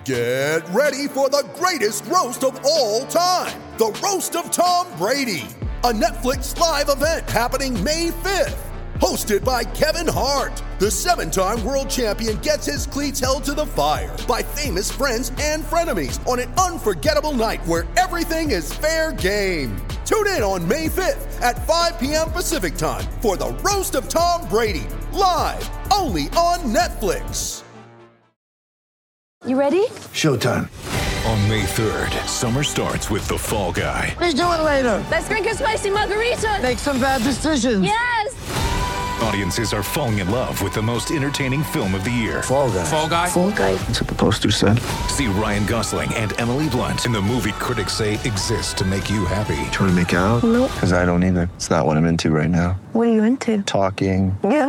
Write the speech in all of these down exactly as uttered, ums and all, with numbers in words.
Get ready for the greatest roast of all time, the Roast of Tom Brady, a Netflix live event happening May fifth. Hosted by Kevin Hart, the seven-time world champion gets his cleats held to the fire by famous friends and frenemies on an unforgettable night where everything is fair game. Tune in on May fifth at five p.m. Pacific time for the Roast of Tom Brady, live only on Netflix. You ready? Showtime. On May third, summer starts with The Fall Guy. Let's do it later. Let's drink a spicy margarita. Make some bad decisions. Yes! Audiences are falling in love with the most entertaining film of the year. Fall Guy. Fall Guy? Fall Guy. That's what the poster said. See Ryan Gosling and Emily Blunt in the movie critics say exists to make you happy. Trying to make it out? Nope. Because I don't either. It's not what I'm into right now. What are you into? Talking. Yeah.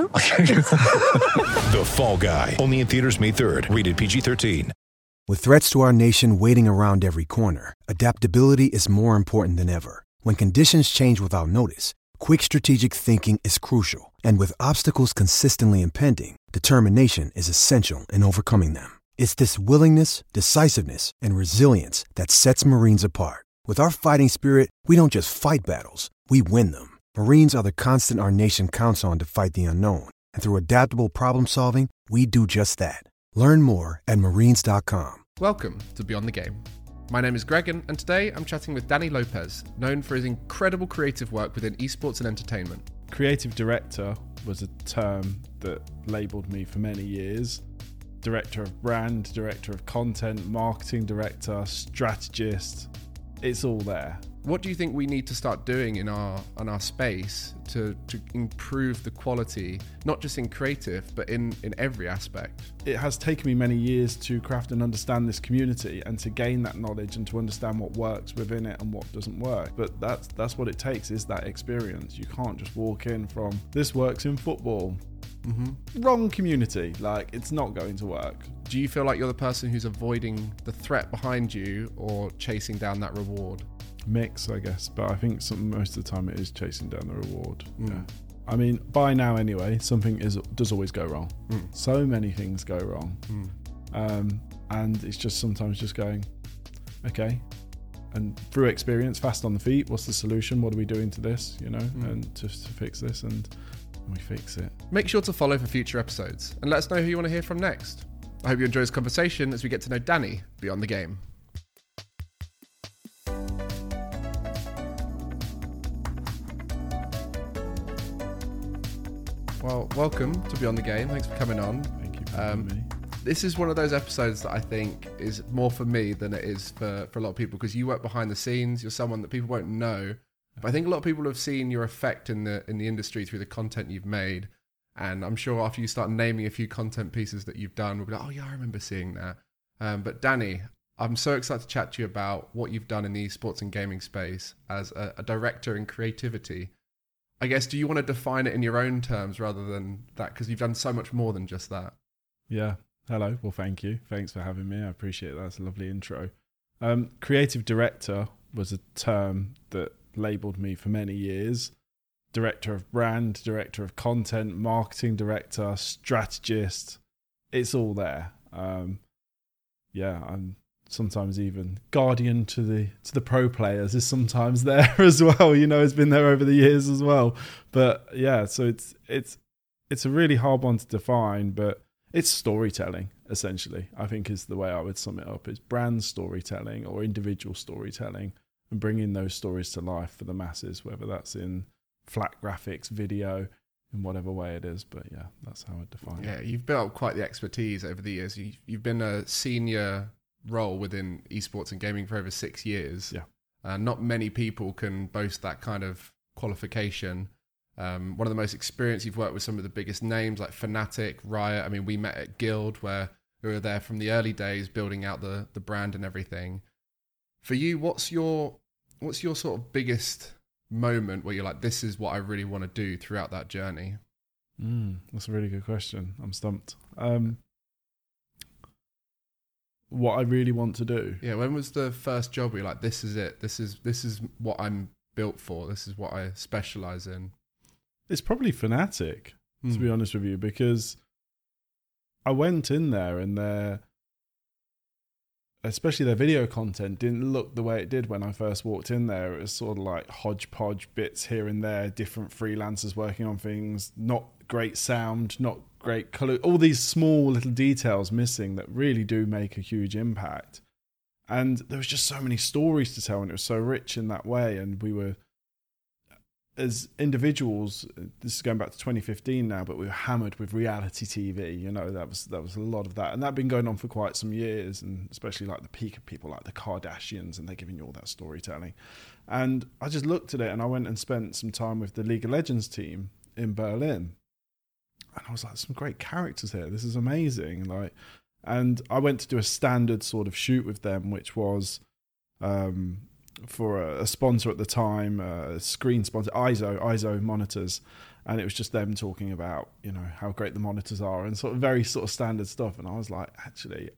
The Fall Guy. Only in theaters May third. Rated P G thirteen. With threats to our nation waiting around every corner, adaptability is more important than ever. When conditions change without notice, quick strategic thinking is crucial. And with obstacles consistently impending, determination is essential in overcoming them. It's this willingness, decisiveness, and resilience that sets Marines apart. With our fighting spirit, we don't just fight battles, we win them. Marines are the constant our nation counts on to fight the unknown. And through adaptable problem solving, we do just that. Learn more at marines dot com. Welcome to Beyond the Game. My name is Gregan, and today I'm chatting with Danny Lopez, known for his incredible creative work within esports and entertainment. Creative director was a term that labelled me for many years. Director of brand, director of content, marketing director, strategist. It's all there. What do you think we need to start doing in our on our space to, to improve the quality, not just in creative, but in, in every aspect? It has taken me many years to craft and understand this community and to gain that knowledge and to understand what works within it and what doesn't work. But that's that's what it takes, is that experience. You can't just walk in from, this works in football. Mm-hmm. Wrong community. Like, it's not going to work. Do you feel like you're the person who's avoiding the threat behind you or chasing down that reward? Mix, I guess, but I think some, most of the time it is chasing down the reward. Mm. Yeah. I mean, by now anyway, something is does always go wrong. Mm. So many things go wrong. Mm. Um, and it's just sometimes just going, okay, and through experience, fast on the feet, what's the solution? What are we doing to this, you know, mm. and just to fix this, and, and we fix it. Make sure to follow for future episodes and let us know who you want to hear from next. I hope you enjoy this conversation as we get to know Danny beyond the game. Well, welcome to Beyond the Game. Thanks for coming on. Thank you for having Um, me. This is one of those episodes that I think is more for me than it is for, for a lot of people, because you work behind the scenes. You're someone that people won't know. But I think a lot of people have seen your effect in the in the industry through the content you've made. And I'm sure after you start naming a few content pieces that you've done, we'll be like, oh yeah, I remember seeing that. Um, but Danny, I'm so excited to chat to you about what you've done in the esports and gaming space as a, a director in creativity. I guess, do you want to define it in your own terms rather than that? Because you've done so much more than just that. Yeah. Hello. Well, thank you. Thanks for having me. I appreciate that. That's a lovely intro. Um, creative director was a term that labelled me for many years. Director of brand, director of content, marketing director, strategist. It's all there. Um, yeah, I'm sometimes even guardian to the to the pro players is sometimes there as well. You know, it's been there over the years as well. But yeah, so it's it's it's a really hard one to define, but it's storytelling, essentially, I think is the way I would sum it up. It's brand storytelling or individual storytelling and bringing those stories to life for the masses, whether that's in flat graphics, video, in whatever way it is. But yeah, that's how I define Yeah, it. you've built up quite the expertise over the years. You, you've been a senior role within esports and gaming for over six years. Yeah. Uh, not many people can boast that kind of qualification. Um, one of the most experienced, you've worked with some of the biggest names like Fnatic, Riot. I mean, we met at Guild, where we were there from the early days building out the the brand and everything. For you, what's your what's your sort of biggest moment where you're like, this is what I really want to do throughout that journey? Mm, that's a really good question. I'm stumped. Um, what I really want to do. Yeah, when was the first job where you're like, this is it, this is this is what I'm built for, this is what I specialize in? It's probably Fnatic, mm. to be honest with you, because I went in there and they're especially their video content, didn't look the way it did when I first walked in there. It was sort of like hodgepodge bits here and there, different freelancers working on things, not great sound, not great colour, all these small little details missing that really do make a huge impact. And there was just so many stories to tell, and it was so rich in that way. And we were, as individuals, this is going back to twenty fifteen now, but we were hammered with reality T V. You know, that was that was a lot of that, and that had been going on for quite some years. And especially like the peak of people like the Kardashians, and they're giving you all that storytelling. And I just looked at it, and I went and spent some time with the League of Legends team in Berlin, and I was like, some great characters here. This is amazing. Like. And I went to do a standard sort of shoot with them, which was um, for a, a sponsor at the time, a screen sponsor, I S O, I S O monitors. And it was just them talking about, you know, how great the monitors are and sort of very sort of standard stuff. And I was like, actually,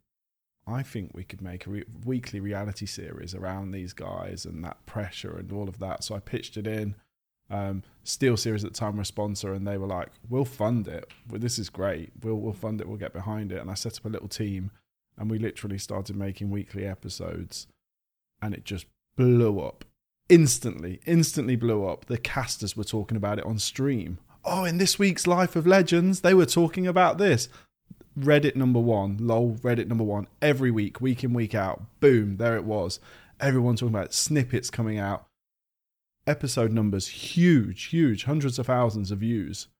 I think we could make a re- weekly reality series around these guys and that pressure and all of that. So I pitched it in. Um, SteelSeries at the time were a sponsor, and they were like, we'll fund it. Well, this is great. We'll we'll fund it. We'll get behind it. And I set up a little team, and we literally started making weekly episodes, and it just blew up. Instantly, instantly blew up. The casters were talking about it on stream. Oh, in this week's Life of Legends, they were talking about this. Reddit number one, lol, Reddit number one, every week, week in, week out. Boom, there it was. Everyone talking about it. Snippets coming out. Episode numbers huge, huge, hundreds of thousands of views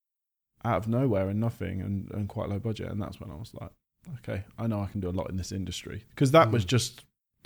out of nowhere and nothing, and, and quite low budget. And that's when I was like, okay, I know I can do a lot in this industry, because that mm. was just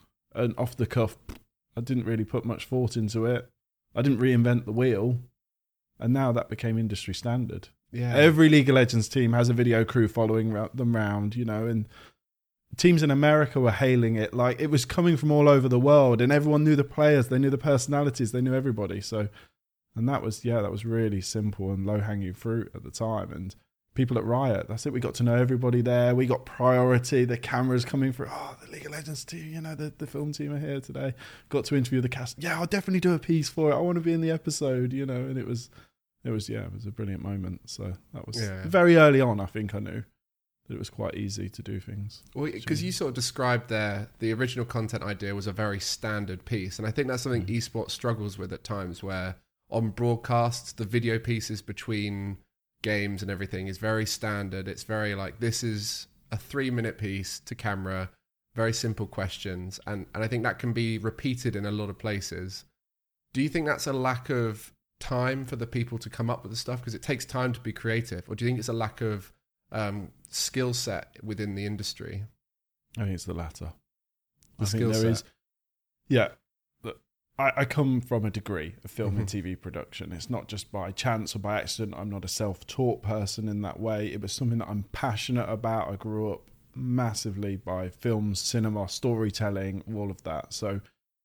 an off the cuff. I didn't really put much thought into it. I didn't reinvent the wheel, and now that became industry standard. Yeah, every League of Legends team has a video crew following them round, you know, and teams in America were hailing it like it was coming from all over the world, and everyone knew the players, they knew the personalities, they knew everybody. So, and that was, yeah, that was really simple and low-hanging fruit at the time. And people at Riot, that's it. We got to know everybody there. We got priority. The cameras coming through. Oh, the League of Legends team, you know, the, the film team are here today. Got to interview the cast. Yeah, I'll definitely do a piece for it. I want to be in the episode, you know. And it was, it was, yeah, it was a brilliant moment. So that was yeah. very early on, I think I knew that it was quite easy to do things. Well, because you sort of described there, the original content idea was a very standard piece. And I think that's something mm. esports struggles with at times, where on broadcasts, the video pieces between games and everything is very standard. It's very like, this is a three minute piece to camera, very simple questions. And, and I think that can be repeated in a lot of places. Do you think that's a lack of time for the people to come up with the stuff? Because it takes time to be creative. Or do you think it's a lack of um, skill set within the industry? I think it's the latter. The I think there set. is. Yeah. Look, I, I come from a degree of film mm-hmm. and T V production. It's not just by chance or by accident. I'm not a self-taught person in that way. It was something that I'm passionate about. I grew up massively by film, cinema, storytelling, all of that. So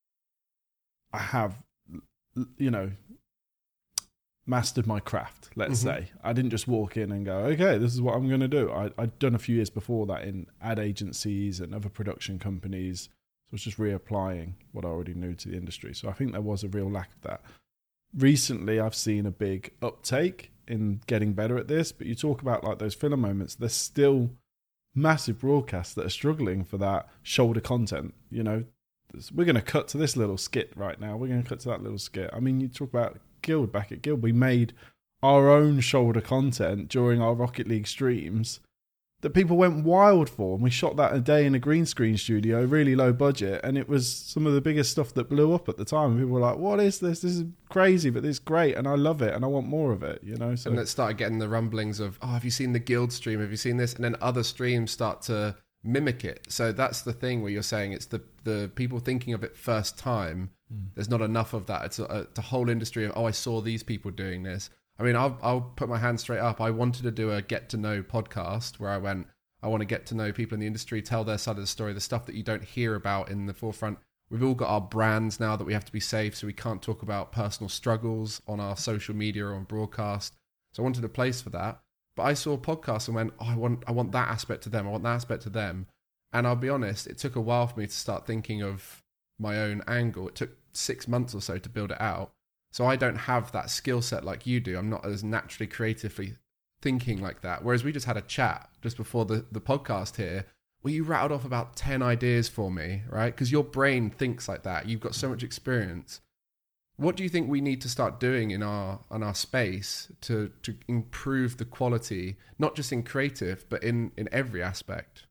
I have, you know, mastered my craft, let's mm-hmm. say. I didn't just walk in and go, okay, this is what I'm going to do. I, I'd done a few years before that in ad agencies and other production companies. So I was just reapplying what I already knew to the industry. So I think there was a real lack of that. Recently, I've seen a big uptake in getting better at this, but you talk about like those filler moments, there's still massive broadcasts that are struggling for that shoulder content. You know, we're going to cut to this little skit right now. We're going to cut to that little skit. I mean, you talk about Guild, back at Guild, we made our own shoulder content during our Rocket League streams that people went wild for, and we shot that a day in a green screen studio, really low budget, and it was some of the biggest stuff that blew up at the time. And people were like, what is this? This is crazy, but it's great, and I love it, and I want more of it, you know. So, and it started getting the rumblings of, oh, have you seen the Guild stream? Have you seen this? And then other streams start to mimic it. So that's the thing where you're saying it's the the people thinking of it first time. Mm. There's not enough of that. It's a, it's a whole industry of, oh, I saw these people doing this. I mean, I'll I'll put my hand straight up. I wanted to do a get to know podcast where I went, I want to get to know people in the industry, tell their side of the story, the stuff that you don't hear about in the forefront. We've all got our brands now that we have to be safe, so we can't talk about personal struggles on our social media or on broadcast. So I wanted a place for that. But I saw podcasts and went, oh, I want I want that aspect to them. I want that aspect to them. And I'll be honest, it took a while for me to start thinking of my own angle. It took six months or so to build it out. So I don't have that skill set like you do. I'm not as naturally creatively thinking like that. Whereas we just had a chat just before the, the podcast here well, you rattled off about ten ideas for me, right? Because your brain thinks like that. You've got so much experience. What do you think we need to start doing in our in our space to to improve the quality, not just in creative, but in, in every aspect?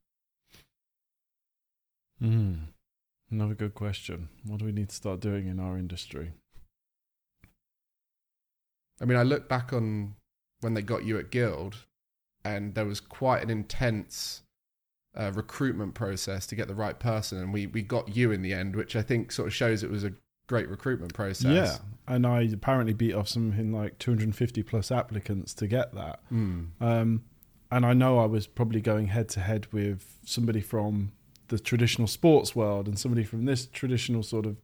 Mm, another good question. What do we need to start doing in our industry? I mean, I look back on when they got you at Guild, and there was quite an intense uh, recruitment process to get the right person, and we, we got you in the end, which I think sort of shows it was a great recruitment process. Yeah, and I apparently beat off something like two hundred fifty plus applicants to get that. Mm. Um, and I know I was probably going head to head with somebody from the traditional sports world and somebody from this traditional sort of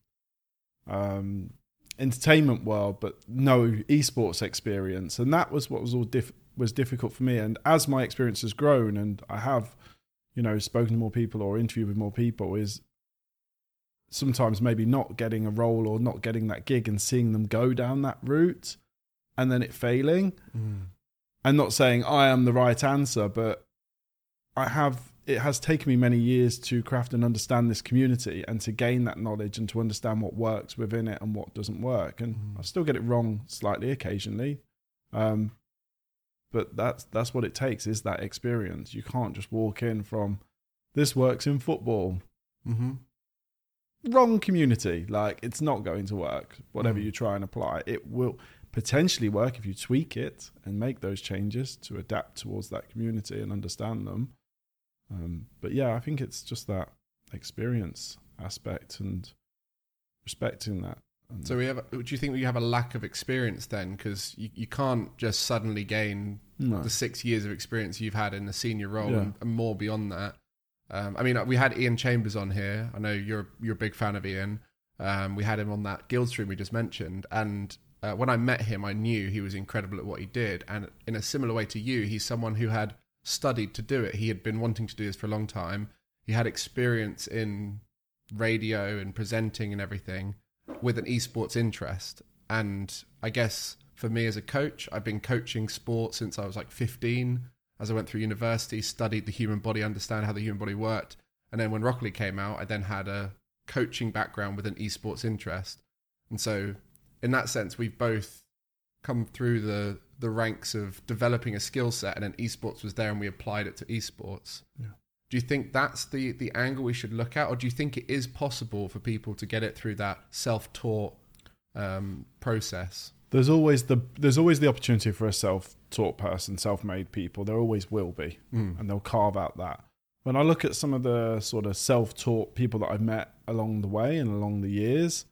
um, entertainment world, but no esports experience, and that was what was all diff- was difficult for me. And as my experience has grown, and I have, you know, spoken to more people or interviewed with more people, is sometimes maybe not getting a role or not getting that gig and seeing them go down that route, and then it failing, mm. and not saying I am the right answer, but I have. It has taken me many years to craft and understand this community and to gain that knowledge and to understand what works within it and what doesn't work. And Mm. I still get it wrong slightly occasionally. Um, but that's, that's what it takes, is that experience. You can't just walk in from, this works in football. Mm-hmm. Wrong community. Like, it's not going to work. Whatever Mm. you try and apply, it will potentially work if you tweak it and make those changes to adapt towards that community and understand them. Um, but yeah, I think it's just that experience aspect and respecting that. And So we have. Do you think we have a lack of experience then? Because you, you can't just suddenly gain no. the six years of experience you've had in the senior role Yeah. and, and more beyond that. Um, I mean, we had Ian Chambers on here. I know you're you're a big fan of Ian. Um, we had him on that Guild stream we just mentioned, and uh, when I met him, I knew he was incredible at what he did. And in a similar way to you, he's someone who had studied to do it. He had been wanting to do this for a long time. He had experience in radio and presenting and everything with an esports interest. And I guess for me as a coach, I've been coaching sports since I was like fifteen. As I went through university, studied the human body, understand how the human body worked. And then when Rocket League came out, I then had a coaching background with an esports interest. And so in that sense, we've both come through the the ranks of developing a skill set, and then esports was there and we applied it to esports. Yeah. Do you think that's the, the angle we should look at, or do you think it is possible for people to get it through that self-taught um, process? There's always the there's always the opportunity for a self-taught person, self-made people. There always will be, Mm. and they'll carve out that. When I look at some of the sort of self-taught people that I've met along the way and along the years,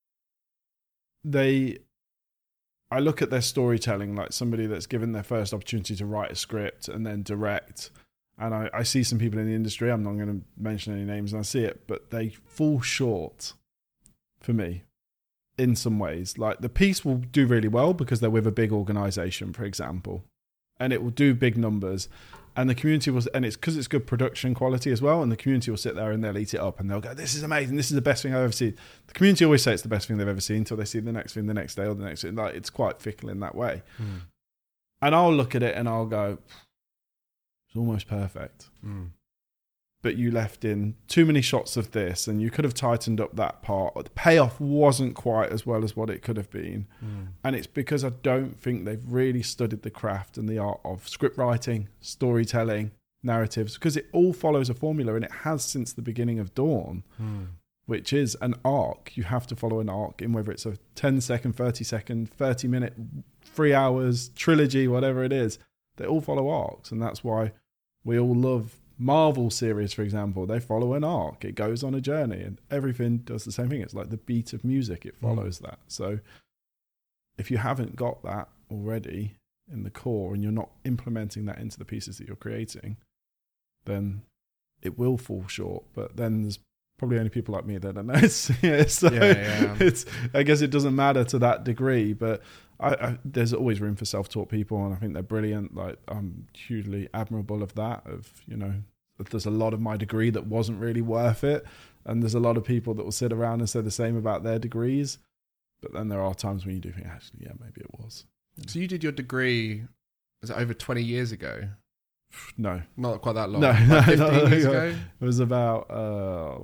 they, I look at their storytelling like somebody that's given their first opportunity to write a script and then direct. And I, I see some people in the industry, I'm not going to mention any names, and I see it, but they fall short for me in some ways. Like, the piece will do really well because they're with a big organization, for example, and it will do big numbers. And the community will, and it's because it's good production quality as well. And the community will sit there and they'll eat it up and they'll go, "This is amazing. This is the best thing I've ever seen." The community always say it's the best thing they've ever seen until they see the next thing the next day or the next thing. Like, it's quite fickle in that way. Mm. And I'll look at it and I'll go, "It's almost perfect." Mm. But you left in too many shots of this and you could have tightened up that part. The payoff wasn't quite as well as what it could have been. Mm. And it's because I don't think they've really studied the craft and the art of script writing, storytelling, narratives, because it all follows a formula, and it has since the beginning of Dawn, Mm. which is an arc. You have to follow an arc in whether it's a ten second, thirty second, thirty minute, three hours, trilogy, whatever it is. They all follow arcs, and that's why we all love Marvel series, for example. They follow an arc. It goes on a journey, and everything does the same thing. It's like the beat of music. It follows mm. that. So if you haven't got that already in the core and you're not implementing that into the pieces that you're creating, then it will fall short. But then there's probably only people like me that don't know. It's, yeah, so yeah, yeah. it's, I guess it doesn't matter to that degree, but I, I, there's always room for self-taught people, and I think they're brilliant. Like, I'm hugely admirable of that. Of, you know, there's a lot of my degree that wasn't really worth it, and there's a lot of people that will sit around and say the same about their degrees. But then there are times when you do think, actually, yeah, maybe it was. So you did your degree, was it over twenty years ago? No. Not quite that long. No, Like no, fifteen no, years no. ago? It was about. Uh,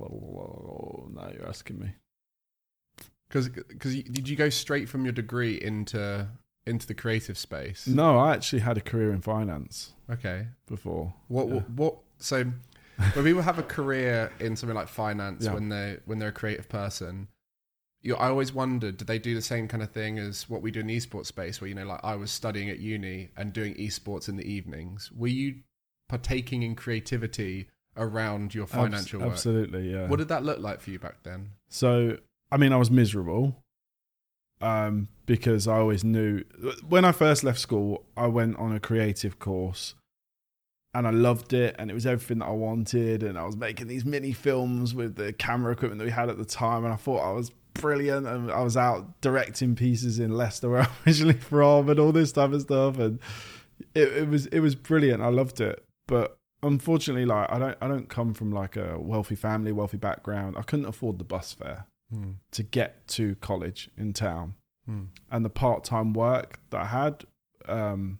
now you're asking me. Because did you go straight from your degree into into the creative space? No, I actually had a career in finance Okay. before. What Yeah. what, what so when people have a career in something like finance, Yeah. when they when they're a creative person, you I always wondered, did they do the same kind of thing as what we do in the esports space, where, you know, like I was studying at uni and doing esports in the evenings? Were you partaking in creativity around your financial Abs- work? Absolutely, yeah. What did that look like for you back then? So, I mean, I was miserable um, because I always knew. When I first left school, I went on a creative course and I loved it, and it was everything that I wanted. And I was making these mini films with the camera equipment that we had at the time, and I thought I was brilliant. And I was out directing pieces in Leicester, where I'm originally from, and all this type of stuff. And it, it was it was brilliant. I loved it, but unfortunately, like I don't I don't come from like a wealthy family, wealthy background. I couldn't afford the bus fare Hmm. to get to college in town, Hmm. and the part-time work that I had, um,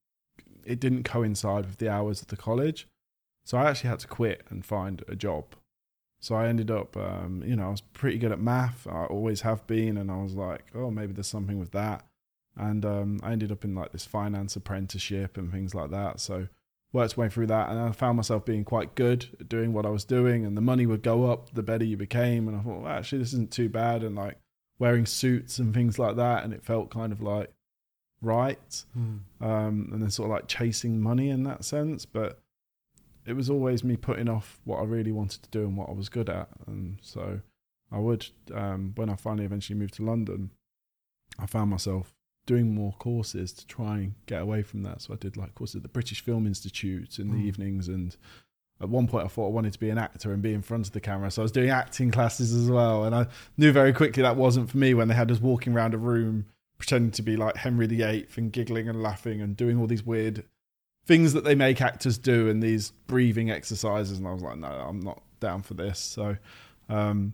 it didn't coincide with the hours of the college, so I actually had to quit and find a job. So I ended up, um, you know, I was pretty good at math. I always have been, and I was like, oh, maybe there's something with that. And um, I ended up in like this finance apprenticeship and things like that. So worked my way through that, and I found myself being quite good at doing what I was doing, and the money would go up the better you became. And I thought, well, actually, this isn't too bad. And like wearing suits and things like that, and it felt kind of like right. Hmm. Um, and then sort of like chasing money in that sense. But it was always me putting off what I really wanted to do and what I was good at. And so I would, um, when I finally eventually moved to London, I found myself doing more courses to try and get away from that. So I did like courses at the British Film Institute in the Mm. evenings, and at one point I thought I wanted to be an actor and be in front of the camera, so I was doing acting classes as well. And I knew very quickly that wasn't for me, when they had us walking around a room pretending to be like Henry the Eighth and giggling and laughing and doing all these weird things that they make actors do, and these breathing exercises. And I was like, no, I'm not down for this. So um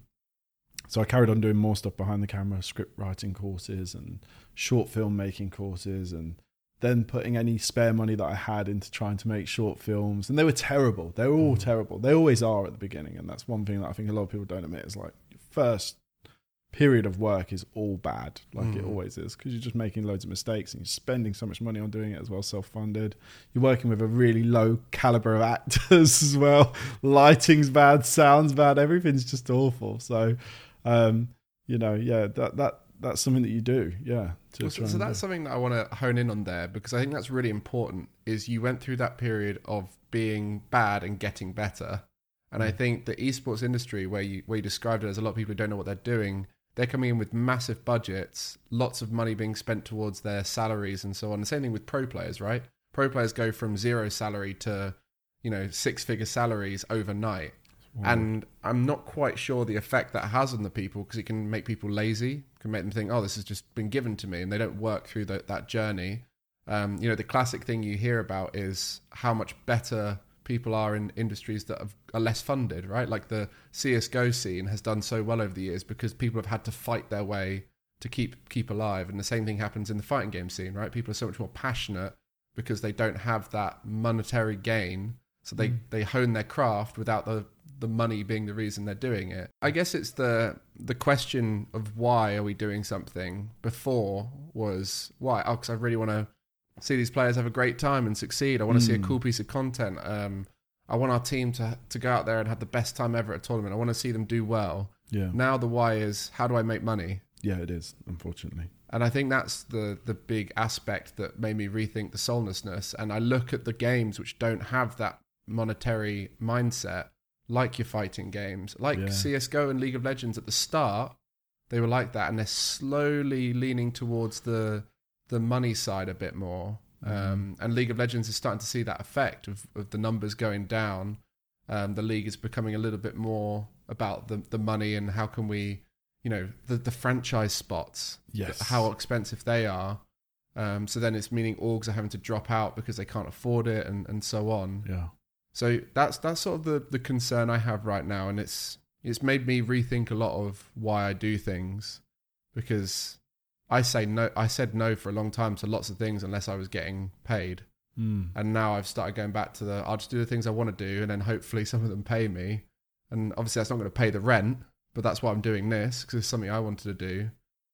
So I carried on doing more stuff behind the camera, script writing courses and short film making courses, and then putting any spare money that I had into trying to make short films. And they were terrible. They were all Mm. terrible. They always are at the beginning. And that's one thing that I think a lot of people don't admit, is like your first period of work is all bad. Like it Mm. always is, because you're just making loads of mistakes and you're spending so much money on doing it as well, self-funded. You're working with a really low caliber of actors as well. Lighting's bad, sound's bad, everything's just awful. So Um, you know, yeah, that that that's something that you do, yeah. To Well, so try so and that's do. something that I want to hone in on there, because I think that's really important. Is you went through that period of being bad and getting better, and I think the esports industry, where you where you described it as a lot of people who don't know what they're doing, they're coming in with massive budgets, lots of money being spent towards their salaries and so on. The same thing with pro players, right? Pro players go from zero salary to, you know, six figure salaries overnight. And I'm not quite sure the effect that has on the people, because it can make people lazy, can make them think, oh, this has just been given to me, and they don't work through the, that journey. Um, you know, the classic thing you hear about is how much better people are in industries that have, are less funded, right? Like the C S G O scene has done so well over the years because people have had to fight their way to keep keep alive. And the same thing happens in the fighting game scene, right? People are so much more passionate because they don't have that monetary gain. So they, mm. they hone their craft without the the money being the reason they're doing it. I guess it's the the question of why are we doing something before was why? Oh, because I really want to see these players have a great time and succeed. I want to mm. see a cool piece of content. Um, I want our team to to go out there and have the best time ever at a tournament. I want to see them do well. Yeah. Now the why is, how do I make money? Yeah, it is, unfortunately. And I think that's the the big aspect that made me rethink the soullessness. And I look at the games which don't have that monetary mindset, like your fighting games, like yeah. C S G O and League of Legends at the start, they were like that, and they're slowly leaning towards the the money side a bit more. Mm-hmm. Um, and League of Legends is starting to see that effect of, of the numbers going down. Um, the league is becoming a little bit more about the the money and how can we, you know, the the franchise spots, yes, how expensive they are. Um, so then it's meaning orgs are having to drop out because they can't afford it, and, and so on. Yeah. So that's that's sort of the, the concern I have right now, and it's it's made me rethink a lot of why I do things, because I say no. I said no for a long time to lots of things unless I was getting paid. Mm. And now I've started going back to the, I'll just do the things I want to do, and then hopefully some of them pay me. And obviously that's not going to pay the rent, but that's why I'm doing this, because it's something I wanted to do.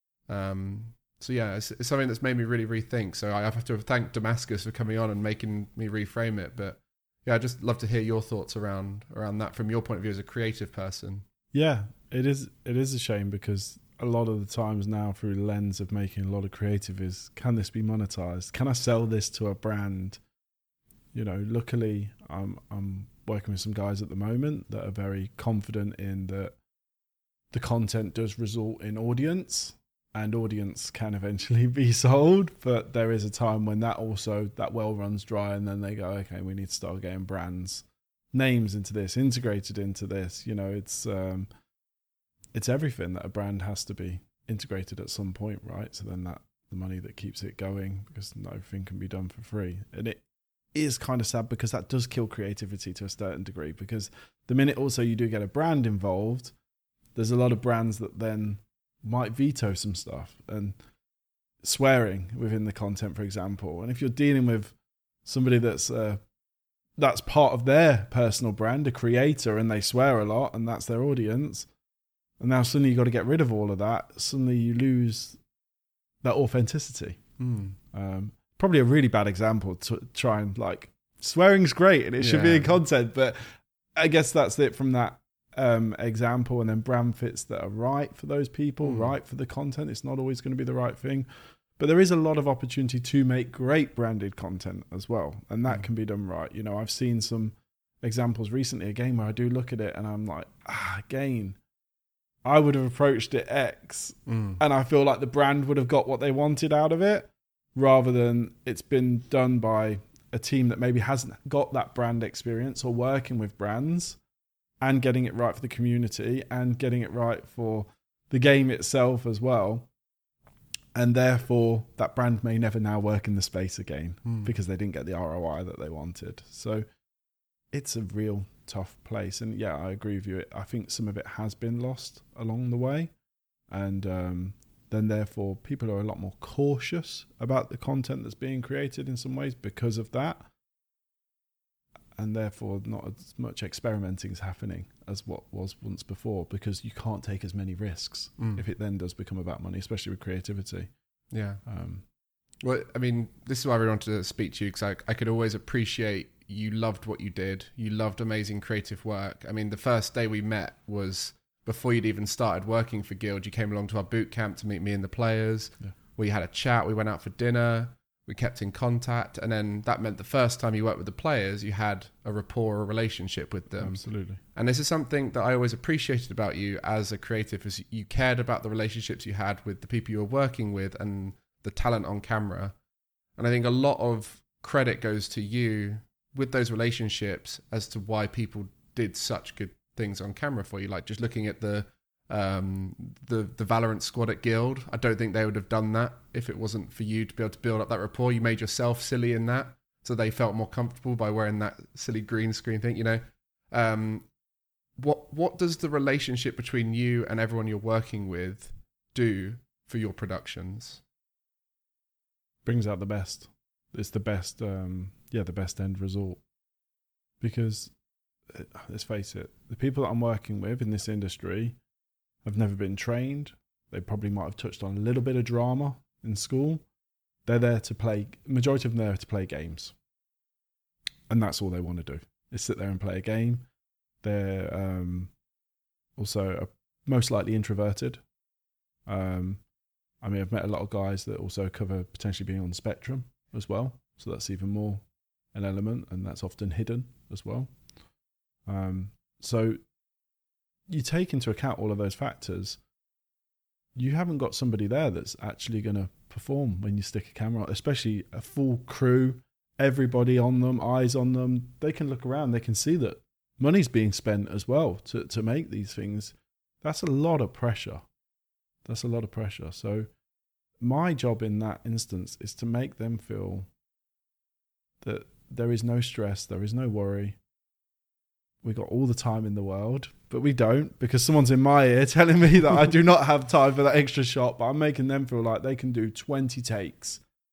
Um, so yeah, it's, it's something that's made me really rethink. So I have to thank Damascus for coming on and making me reframe it. But yeah, I'd just love to hear your thoughts around around that from your point of view as a creative person. Yeah, it is. It is a shame, because a lot of the times now, through the lens of making a lot of creative, is, can this be monetized? Can I sell this to a brand? You know, luckily, I'm I'm working with some guys at the moment that are very confident in that the content does result in audience, and audience can eventually be sold. But there is a time when that also, that well runs dry, and then they go, okay, we need to start getting brands names into this, integrated into this. You know, it's um, it's everything that a brand has to be integrated at some point, right? So then that the money that keeps it going, because not everything can be done for free. And it is kind of sad, because that does kill creativity to a certain degree, because the minute also you do get a brand involved, there's a lot of brands that then might veto some stuff, and swearing within the content, for example. And if you're dealing with somebody that's uh, that's part of their personal brand, a creator, and they swear a lot, and that's their audience, and now suddenly you've got to get rid of all of that, suddenly you lose that authenticity. Mm. Um, probably a really bad example to try and, like, swearing's great and it should yeah. be in content, but I guess that's it from that um, example. And then brand fits that are right for those people, mm. right for the content. It's not always going to be the right thing, but there is a lot of opportunity to make great branded content as well, and that mm. can be done right. You know, I've seen some examples recently, again, where I do look at it and I'm like, ah, again, I would have approached it X, mm. and I feel like the brand would have got what they wanted out of it, rather than it's been done by a team that maybe hasn't got that brand experience or working with brands and getting it right for the community and getting it right for the game itself as well. And therefore that brand may never now work in the space again mm. because they didn't get the R O I that they wanted. So it's a real tough place. And yeah, I agree with you. I think some of it has been lost along the way. And um, then therefore people are a lot more cautious about the content that's being created in some ways because of that. And therefore not as much experimenting is happening as what was once before, because you can't take as many risks mm. if it then does become about money, especially with creativity. Yeah. Um, well, I mean, this is why I really wanted to speak to you, because I, I could always appreciate you loved what you did. You loved amazing creative work. I mean, the first day we met was before you'd even started working for Guild. You came along to our boot camp to meet me and the players. Yeah. We had a chat. We went out for dinner. We kept in contact. And then that meant the first time you worked with the players, you had a rapport, a relationship with them. Absolutely. And this is something that I always appreciated about you as a creative, is you cared about the relationships you had with the people you were working with and the talent on camera. And I think a lot of credit goes to you with those relationships as to why people did such good things on camera for you. Like just looking at the um the the Valorant squad at Guild, I don't think they would have done that if it wasn't for you to be able to build up that rapport. You made yourself silly in that, so they felt more comfortable by wearing that silly green screen thing, you know. Um what what does the relationship between you and everyone you're working with do for your productions? Brings out the best. It's the best um yeah the best end result, because let's face it, the people that I'm working with in this industry have never been trained. They probably might have touched on a little bit of drama in school. They're there to play, majority of them are there to play games. And that's all they want to do, is sit there and play a game. They're um, also uh, most likely introverted. Um, I mean, I've met a lot of guys that also cover potentially being on the spectrum as well. So that's even more an element, and that's often hidden as well. Um, so you take into account all of those factors. You haven't got somebody there that's actually going to perform when you stick a camera on, especially a full crew, everybody on them, eyes on them. They can look around, they can see that money's being spent as well to, to make these things. That's a lot of pressure. That's a lot of pressure. So my job in that instance is to make them feel that there is no stress, there is no worry. We got all the time in the world, but we don't, because someone's in my ear telling me that I do not have time for that extra shot, but I'm making them feel like they can do twenty takes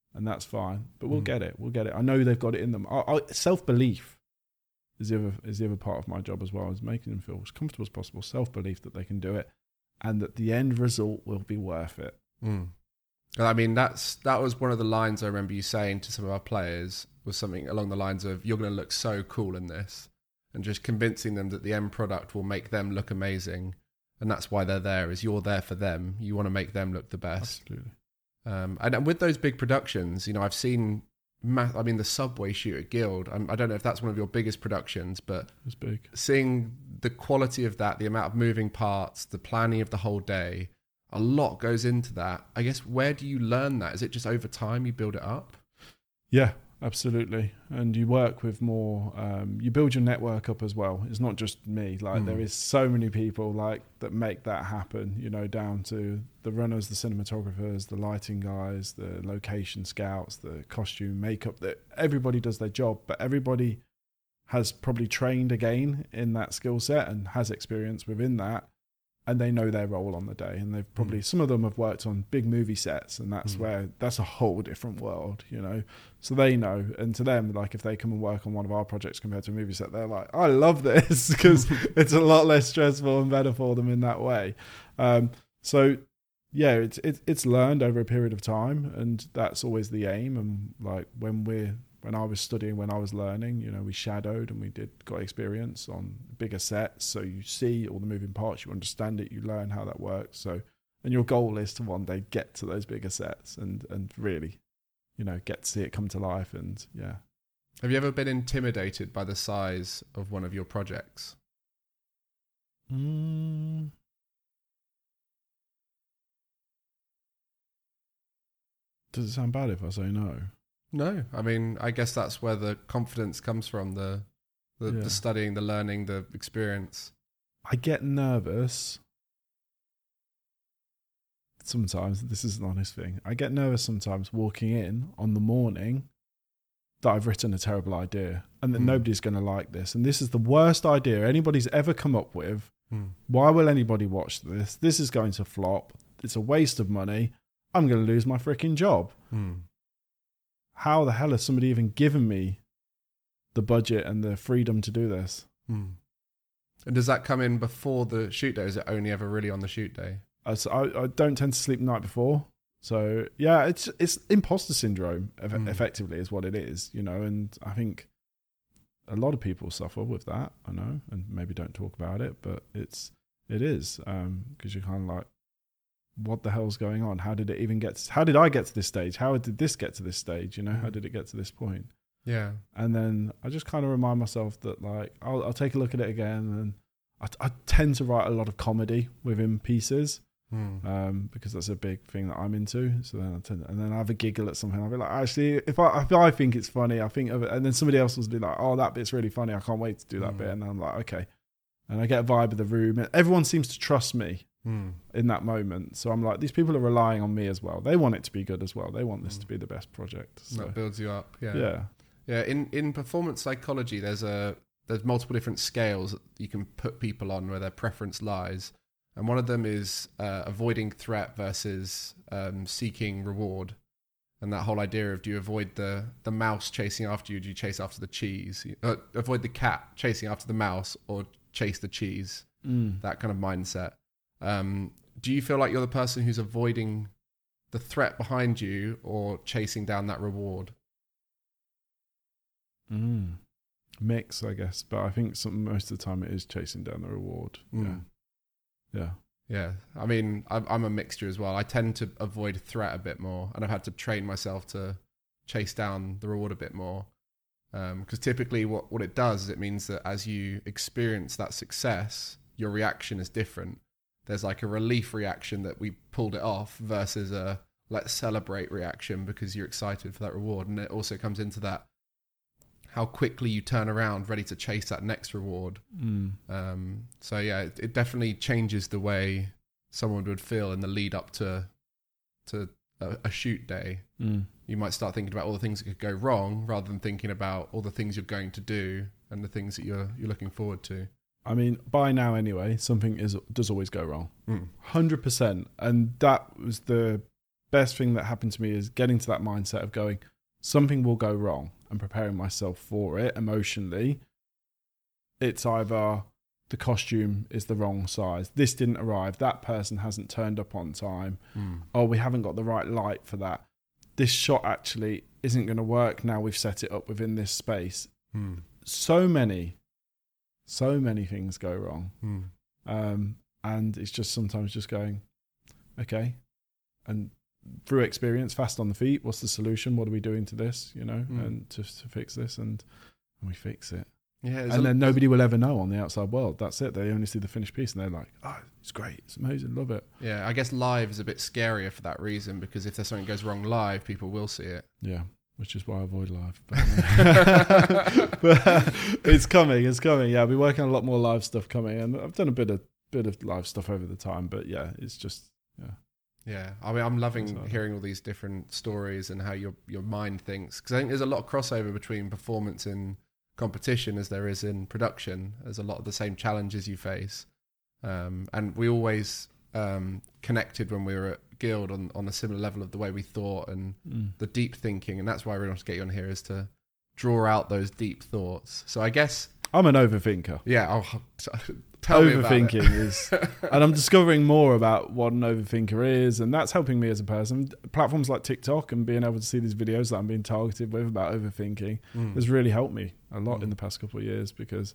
and that's fine. But we'll Mm. get it. We'll get it. I know they've got it in them. I, I, self-belief is the other is the other part of my job as well, is making them feel as comfortable as possible. Self-belief that they can do it, and that the end result will be worth it. Mm. I mean, that's that was one of the lines I remember you saying to some of our players, was something along the lines of, "You're going to look so cool in this," and just convincing them that the end product will make them look amazing, and that's why they're there. Is you're there for them. You want to make them look the best. Absolutely. Um, and, and with those big productions, you know, I've seen, ma- I mean, the Subway shoot at Guild. I'm, I don't know if that's one of your biggest productions, but It's big. seeing the quality of that, the amount of moving parts, the planning of the whole day, a lot goes into that. I guess, where do you learn that? Is it just over time you build it up? Yeah, absolutely. And you work with more, um, you build your network up as well. It's not just me. Like Mm. there is so many people like that make that happen, you know, down to the runners, the cinematographers, the lighting guys, the location scouts, the costume, makeup, that everybody does their job, but everybody has probably trained again in that skill set and has experience within that. And they know their role on the day, and they've probably, Mm. some of them have worked on big movie sets, and that's Mm. where, that's a whole different world, you know? So they know, and to them, like if they come and work on one of our projects compared to a movie set, they're like, I love this, because it's a lot less stressful and better for them in that way. Um, so yeah, it's, it, it's learned over a period of time, and that's always the aim. And like when we're, when I was studying, when I was learning, you know, we shadowed and we did got experience on bigger sets. So you see all the moving parts, you understand it, you learn how that works. So, and your goal is to one day get to those bigger sets and, and really, you know, get to see it come to life. And yeah. Have you ever been intimidated by the size of one of your projects? Mm. Does it sound bad if I say no? No. I mean, I guess that's where the confidence comes from, the the, Yeah. the studying, the learning, the experience. I get nervous sometimes. This is an honest thing. I get nervous sometimes walking in on the morning that I've written a terrible idea and that Mm. nobody's going to like this. And this is the worst idea anybody's ever come up with. Mm. Why will anybody watch this? This is going to flop. It's a waste of money. I'm going to lose my freaking job. Mm. How the hell has somebody even given me the budget and the freedom to do this? Mm. And does that come in before the shoot day? Is it only ever really on the shoot day? I, so I, I don't tend to sleep the night before. So yeah, it's it's imposter syndrome eff- Mm. effectively is what it is, you know, and I think a lot of people suffer with that, I know, and maybe don't talk about it, but it's, it is, um, because you're kind of like, what the hell's going on? How did it even get to, how did I get to this stage? How did this get to this stage? You know, how did it get to this point? Yeah. And then I just kind of remind myself that like, I'll, I'll take a look at it again. And I, I tend to write a lot of comedy within pieces, Mm. um, because that's a big thing that I'm into. So then I tend, and then I have a giggle at something. I'll be like, actually, if I, if I think it's funny, I think of it. And then somebody else will be like, oh, that bit's really funny. I can't wait to do that Mm. bit. And I'm like, okay. And I get a vibe of the room. Everyone seems to trust me Mm. in that moment. So I'm like, these people are relying on me as well. They want it to be good as well. They want this Mm. to be the best project. So That builds you up. Yeah. yeah. Yeah, in, in performance psychology, there's a there's multiple different scales that you can put people on where their preference lies, and one of them is uh, avoiding threat versus um, seeking reward, and that whole idea of do you avoid the the mouse chasing after you, do you chase after the cheese? Uh, avoid the cat chasing after the mouse, or chase the cheese? Mm. That kind of mindset. Um, do you feel like you're the person who's avoiding the threat behind you, or chasing down that reward? Mm. Mix, I guess, but I think some, most of the time it is chasing down the reward. Mm. Yeah, yeah. Yeah, I mean, I'm, I'm a mixture as well. I tend to avoid threat a bit more, and I've had to train myself to chase down the reward a bit more. Because um, typically what, what it does is it means that as you experience that success, your reaction is different. There's like a relief reaction that we pulled it off versus a let's celebrate reaction because you're excited for that reward. And it also comes into that how quickly you turn around ready to chase that next reward. Mm. Um, so yeah, it, it definitely changes the way someone would feel in the lead up to to a, a shoot day. Mm. You might start thinking about all the things that could go wrong rather than thinking about all the things you're going to do and the things that you're you're looking forward to. I mean, by now anyway, something is does always go wrong. Mm. one hundred percent. And that was the best thing that happened to me is getting to that mindset of going, something will go wrong, and preparing myself for it emotionally. It's either the costume is the wrong size, this didn't arrive, that person hasn't turned up on time, mm. oh, we haven't got the right light for that, this shot actually isn't going to work now we've set it up within this space. Mm. So many, so many things go wrong. Mm. Um, and it's just sometimes just going, okay, and through experience, fast on the feet, what's the solution? What are we doing to this, you know, Mm. and to, to fix this? And, and we fix it. Yeah, And then nobody will ever know on the outside world. That's it. They only see the finished piece and they're like, oh, it's great. It's amazing. Love it. Yeah, I guess live is a bit scarier for that reason, because if there's something goes wrong live, people will see it. Yeah, which is why I avoid live. But, but uh, it's coming. It's coming. Yeah, I'll be working on a lot more live stuff coming. And I've done a bit of bit of live stuff over the time. But yeah, it's just, yeah. Yeah, I mean, I'm loving Exactly. hearing all these different stories and how your your mind thinks, because I think there's a lot of crossover between performance and competition as there is in production. There's a lot of the same challenges you face, um, and we always um, connected when we were at Guild on, on a similar level of the way we thought and Mm. the deep thinking, and that's why I really want to get you on here, is to draw out those deep thoughts. So I guess, I'm an overthinker. yeah, I'll, tell me about it. Overthinking is, and I'm discovering more about what an overthinker is, and that's helping me as a person. Platforms like TikTok and being able to see these videos that I'm being targeted with about overthinking Mm. has really helped me a lot Mm. in the past couple of years, because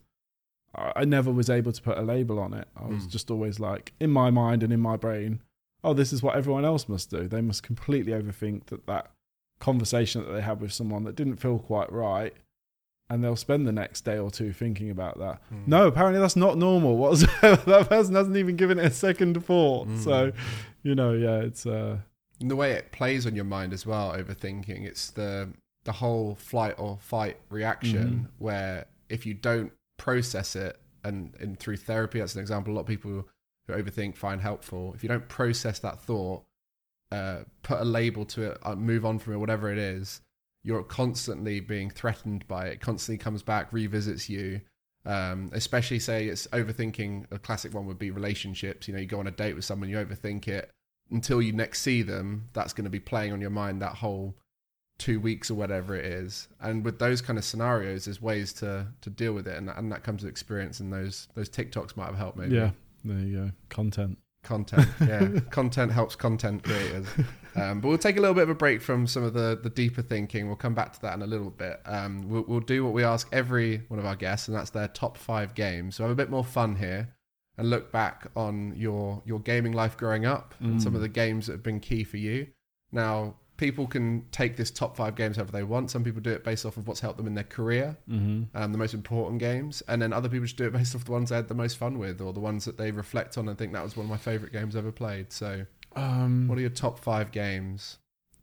I, I never was able to put a label on it. I was Mm. just always like, in my mind and in my brain, oh, this is what everyone else must do. They must completely overthink that that conversation that they had with someone that didn't feel quite right, and they'll spend the next day or two thinking about that. Mm. No, apparently that's not normal. What's that person hasn't even given it a second thought. Mm. So, you know, yeah, it's uh And the way it plays on your mind as well, overthinking, it's the the whole flight or fight reaction, Mhm. where if you don't process it, and, and through therapy, that's an example a lot of people who overthink find helpful. If you don't process that thought, uh, put a label to it, uh, move on from it, whatever it is, you're constantly being threatened by it. It constantly comes back, revisits you. Um, especially, say it's overthinking. A classic one would be relationships. You know, you go on a date with someone, you overthink it until you next see them. That's going to be playing on your mind that whole two weeks or whatever it is. And with those kind of scenarios, there's ways to to deal with it, and and that comes with experience. And those those TikToks might have helped, maybe. yeah, there you go. Content. Content, yeah. Content helps content creators. Um, but we'll take a little bit of a break from some of the, the deeper thinking. We'll come back to that in a little bit. Um, we'll, we'll do what we ask every one of our guests, and that's their top five games. So have a bit more fun here and look back on your, your gaming life growing up and some of the games that have been key for you. Now, people can take this top five games however they want. Some people do it based off of what's helped them in their career, Mm-hmm. um, the most important games, and then other people just do it based off the ones they had the most fun with, or the ones that they reflect on and think that was one of my favourite games ever played. So Um, what are your top five games?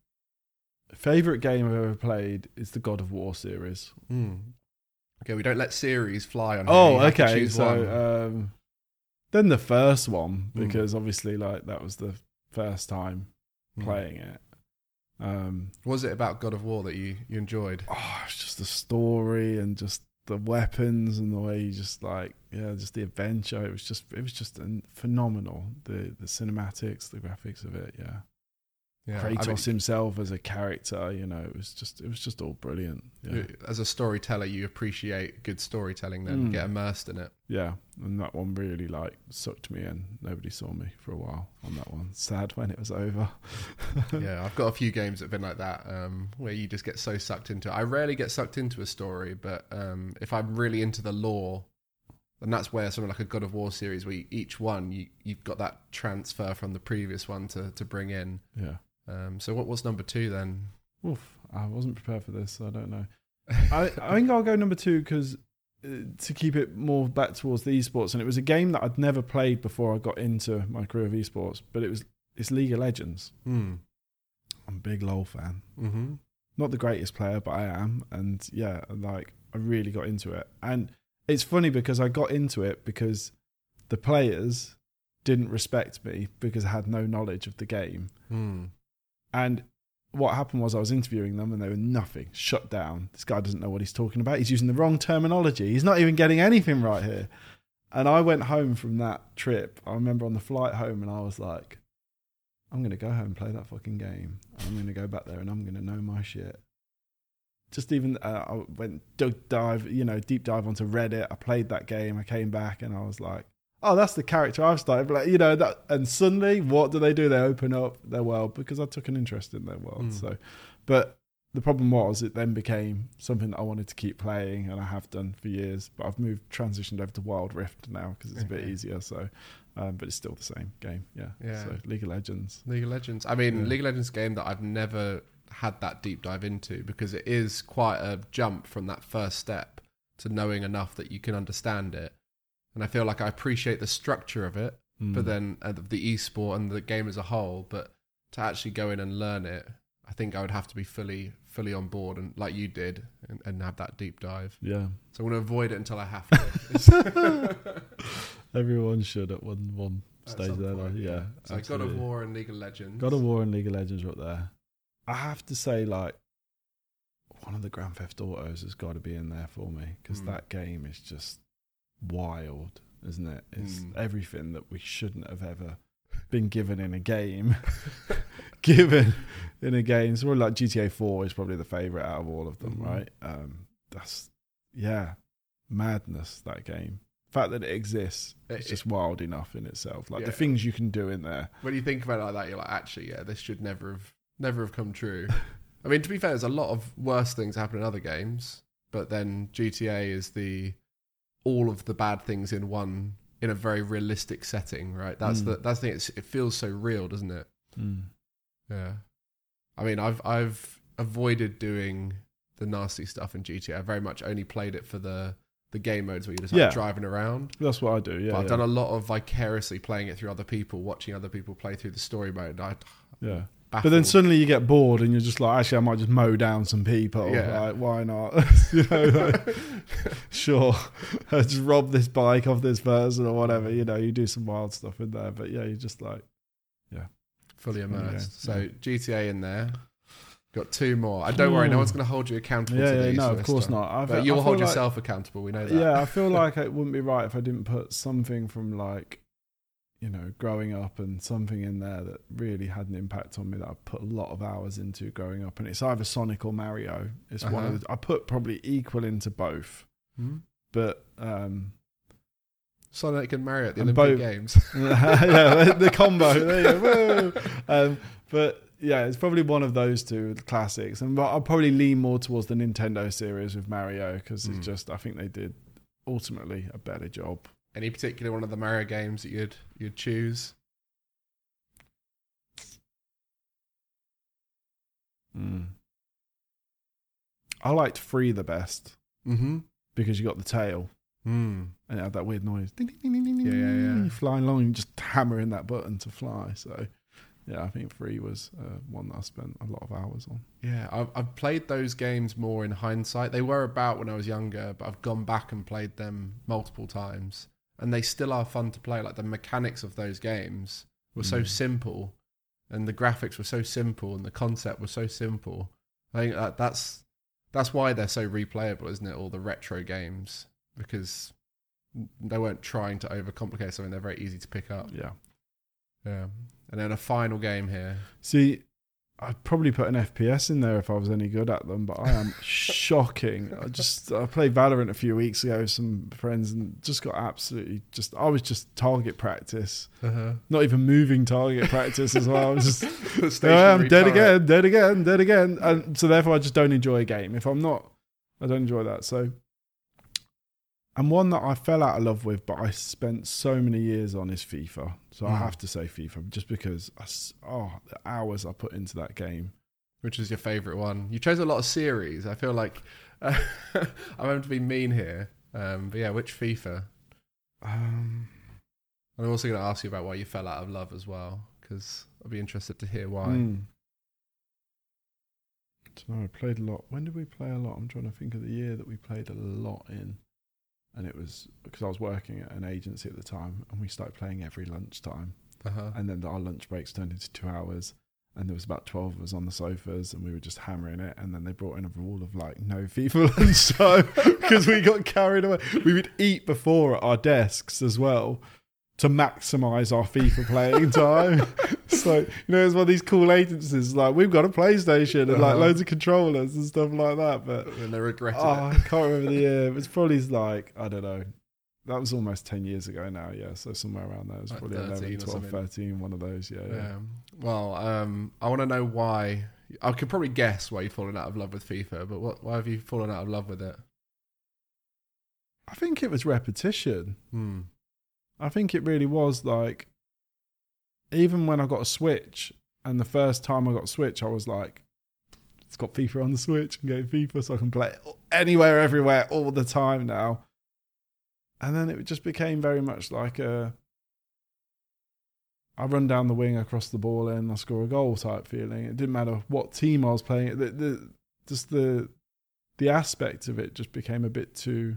favorite game I've ever played is the God of War series. Mm. Okay, we don't let series fly on here. Oh, You have to okay. choose So one. um, then the first one, Mm. because obviously, like that was the first time Mm. playing it. Um, What was it about God of War that you, you enjoyed? oh, it's just the story and just the weapons and the way you just like, yeah, just the adventure. It was just, it was just an- phenomenal. The the cinematics, the graphics of it, yeah. Yeah, Kratos I mean, himself as a character, you know, it was just, it was just all brilliant. Yeah, as a storyteller, you appreciate good storytelling, then Mm. get immersed in it. yeah. And that one really like sucked me in. Nobody saw me for a while on that one. Sad when it was over. Yeah, I've got a few games that have been like that, um, where you just get so sucked into it. I rarely get sucked into a story, but um, if I'm really into the lore, then that's where something like a God of War series, where you, each one, you, you've got that transfer from the previous one to, to bring in. Yeah. Um, so what was number two then? Oof, I wasn't prepared for this, so I don't know. I, I think I'll go number two because uh, to keep it more back towards the esports, and it was a game that I'd never played before I got into my career of esports, but it was it's League of Legends. Mm. I'm a big LoL fan. Mm-hmm. Not the greatest player, but I am, and yeah, like I really got into it. And it's funny because I got into it because the players didn't respect me because I had no knowledge of the game. Mm. And what happened was I was interviewing them and they were nothing, shut down. This guy doesn't know what he's talking about. He's using the wrong terminology. He's not even getting anything right here. And I went home from that trip. I remember on the flight home and I was like, I'm going to go home and play that fucking game. I'm going to go back there and I'm going to know my shit. Just even, uh, I went dug dive, you know, deep dive onto Reddit. I played that game. I came back and I was like, oh, that's the character I've started. Like, you know, that, and suddenly, what do they do? They open up their world because I took an interest in their world. Mm. So, but the problem was it then became something that I wanted to keep playing, and I have done for years. But I've moved, transitioned over to Wild Rift now because it's okay. a bit easier. So, um, but it's still the same game. Yeah. Yeah. So League of Legends. League of Legends. I mean, Yeah. League of Legends is a game that I've never had that deep dive into because it is quite a jump from that first step to knowing enough that you can understand it. And I feel like I appreciate the structure of it, mm. but then uh, the esport and the game as a whole. But to actually go in and learn it, I think I would have to be fully, fully on board, and like you did, and, and have that deep dive. Yeah. So I'm going to avoid it until I have to. Everyone should at one one stage there. Point, yeah. yeah so God of War and League of Legends. God of War and League of Legends are up there. I have to say, like, one of the Grand Theft Autos has got to be in there for me because mm. that game is just wild, isn't it? It's mm. everything that we shouldn't have ever been given in a game. given in a game. So like G T A four is probably the favourite out of all of them, mm-hmm. right? Um, that's, yeah, madness, that game. The fact that it exists is just wild enough in itself. Like yeah. the things you can do in there. When you think about it like that, you're like, actually, yeah, this should never have never have come true. I mean, to be fair, there's a lot of worse things happen in other games, but then G T A is the all of the bad things in one in a very realistic setting, right? That's mm. the that's the thing. It's, it feels so real, doesn't it? Mm. Yeah. I mean, I've I've avoided doing the nasty stuff in G T A. I very much only played it for the the game modes where you're just like yeah. driving around. That's what I do. Yeah, but I've yeah. done a lot of vicariously playing it through other people, watching other people play through the story mode. I, yeah. Baffled. But then suddenly you get bored and you're just like, actually, I might just mow down some people. Yeah. Like, why not? you know, like, sure, just rob this bike off this person or whatever. You know, you do some wild stuff in there. But yeah, you're just like, yeah, fully immersed. So yeah. G T A in there. Got two more. I don't Ooh. worry, no one's going to hold you accountable yeah, to yeah, these. No, of course not. I but feel, you'll hold like, yourself accountable. We know that. Yeah, I feel like it wouldn't be right if I didn't put something from like, you know, growing up and something in there that really had an impact on me that I put a lot of hours into growing up. And it's either Sonic or Mario. It's uh-huh. one of the, I put probably equal into both. Mm-hmm. But um, Sonic and Mario at the and Olympic both, Games. yeah, the, the combo. There you go. Um, but yeah, it's probably one of those two classics. And I'll probably lean more towards the Nintendo series with Mario because mm. it's just, I think they did ultimately a better job. Any particular one of the Mario games that you'd you'd choose? Mm. I liked Free the best mm-hmm. because you got the tail mm. and it had that weird noise. Ding, ding, ding, ding, ding, yeah, yeah, yeah. You're flying along and just hammering that button to fly. So yeah, I think Free was uh, one that I spent a lot of hours on. Yeah, I've, I've played those games more in hindsight. They were about when I was younger, but I've gone back and played them multiple times. And they still are fun to play. Like the mechanics of those games were mm. so simple, and the graphics were so simple, and the concept was so simple. I think that that's that's why they're so replayable, isn't it? All the retro games, because they weren't trying to overcomplicate something. They're very easy to pick up. Yeah, yeah. And then a final game here. See, I'd probably put an F P S in there if I was any good at them, but I am shocking. I just I played Valorant a few weeks ago with some friends and just got absolutely just I was just target practice, uh-huh. not even moving target practice as well. I was just oh, I'm dead turret. again, dead again, dead again, and so therefore I just don't enjoy a game. If I'm not, I don't enjoy that. So, and one that I fell out of love with, but I spent so many years on is FIFA. So mm. I have to say FIFA, just because I, oh, the hours I put into that game. Which is your favourite one? You chose a lot of series. I feel like uh, I'm having to be mean here. Um, but yeah, which FIFA? Um, I'm also going to ask you about why you fell out of love as well, because I'll be interested to hear why. Mm. I don't know, I played a lot. When did we play a lot? I'm trying to think of the year that we played a lot in. And it was because I was working at an agency at the time, and we started playing every lunchtime. Uh-huh. And then our lunch breaks turned into two hours, and there was about twelve of us on the sofas, and we were just hammering it. And then they brought in a rule of like no FIFA lunchtime because we got carried away. We would eat before at our desks as well, to maximise our FIFA playing time. So, you know, it's one of these cool agencies, like, we've got a PlayStation and like Uh-huh. loads of controllers and stuff like that. But And they regretted oh, it. I can't remember the year. It was probably like, I don't know. That was almost ten years ago now, yeah. So somewhere around there. It was Like probably thirteen eleven, or twelve, something. thirteen, one of those, yeah. yeah. Yeah. Well, um, I want to know why. I could probably guess why you've fallen out of love with FIFA, but what, why have you fallen out of love with it? I think it was repetition. Hmm. I think it really was like, even when I got a Switch, and the first time I got a Switch, I was like, it's got FIFA on the Switch, I'm getting FIFA so I can play it anywhere, everywhere, all the time now. And then it just became very much like a, I run down the wing, I cross the ball in, I score a goal type feeling. It didn't matter what team I was playing. The, the, just the the aspect of it just became a bit too,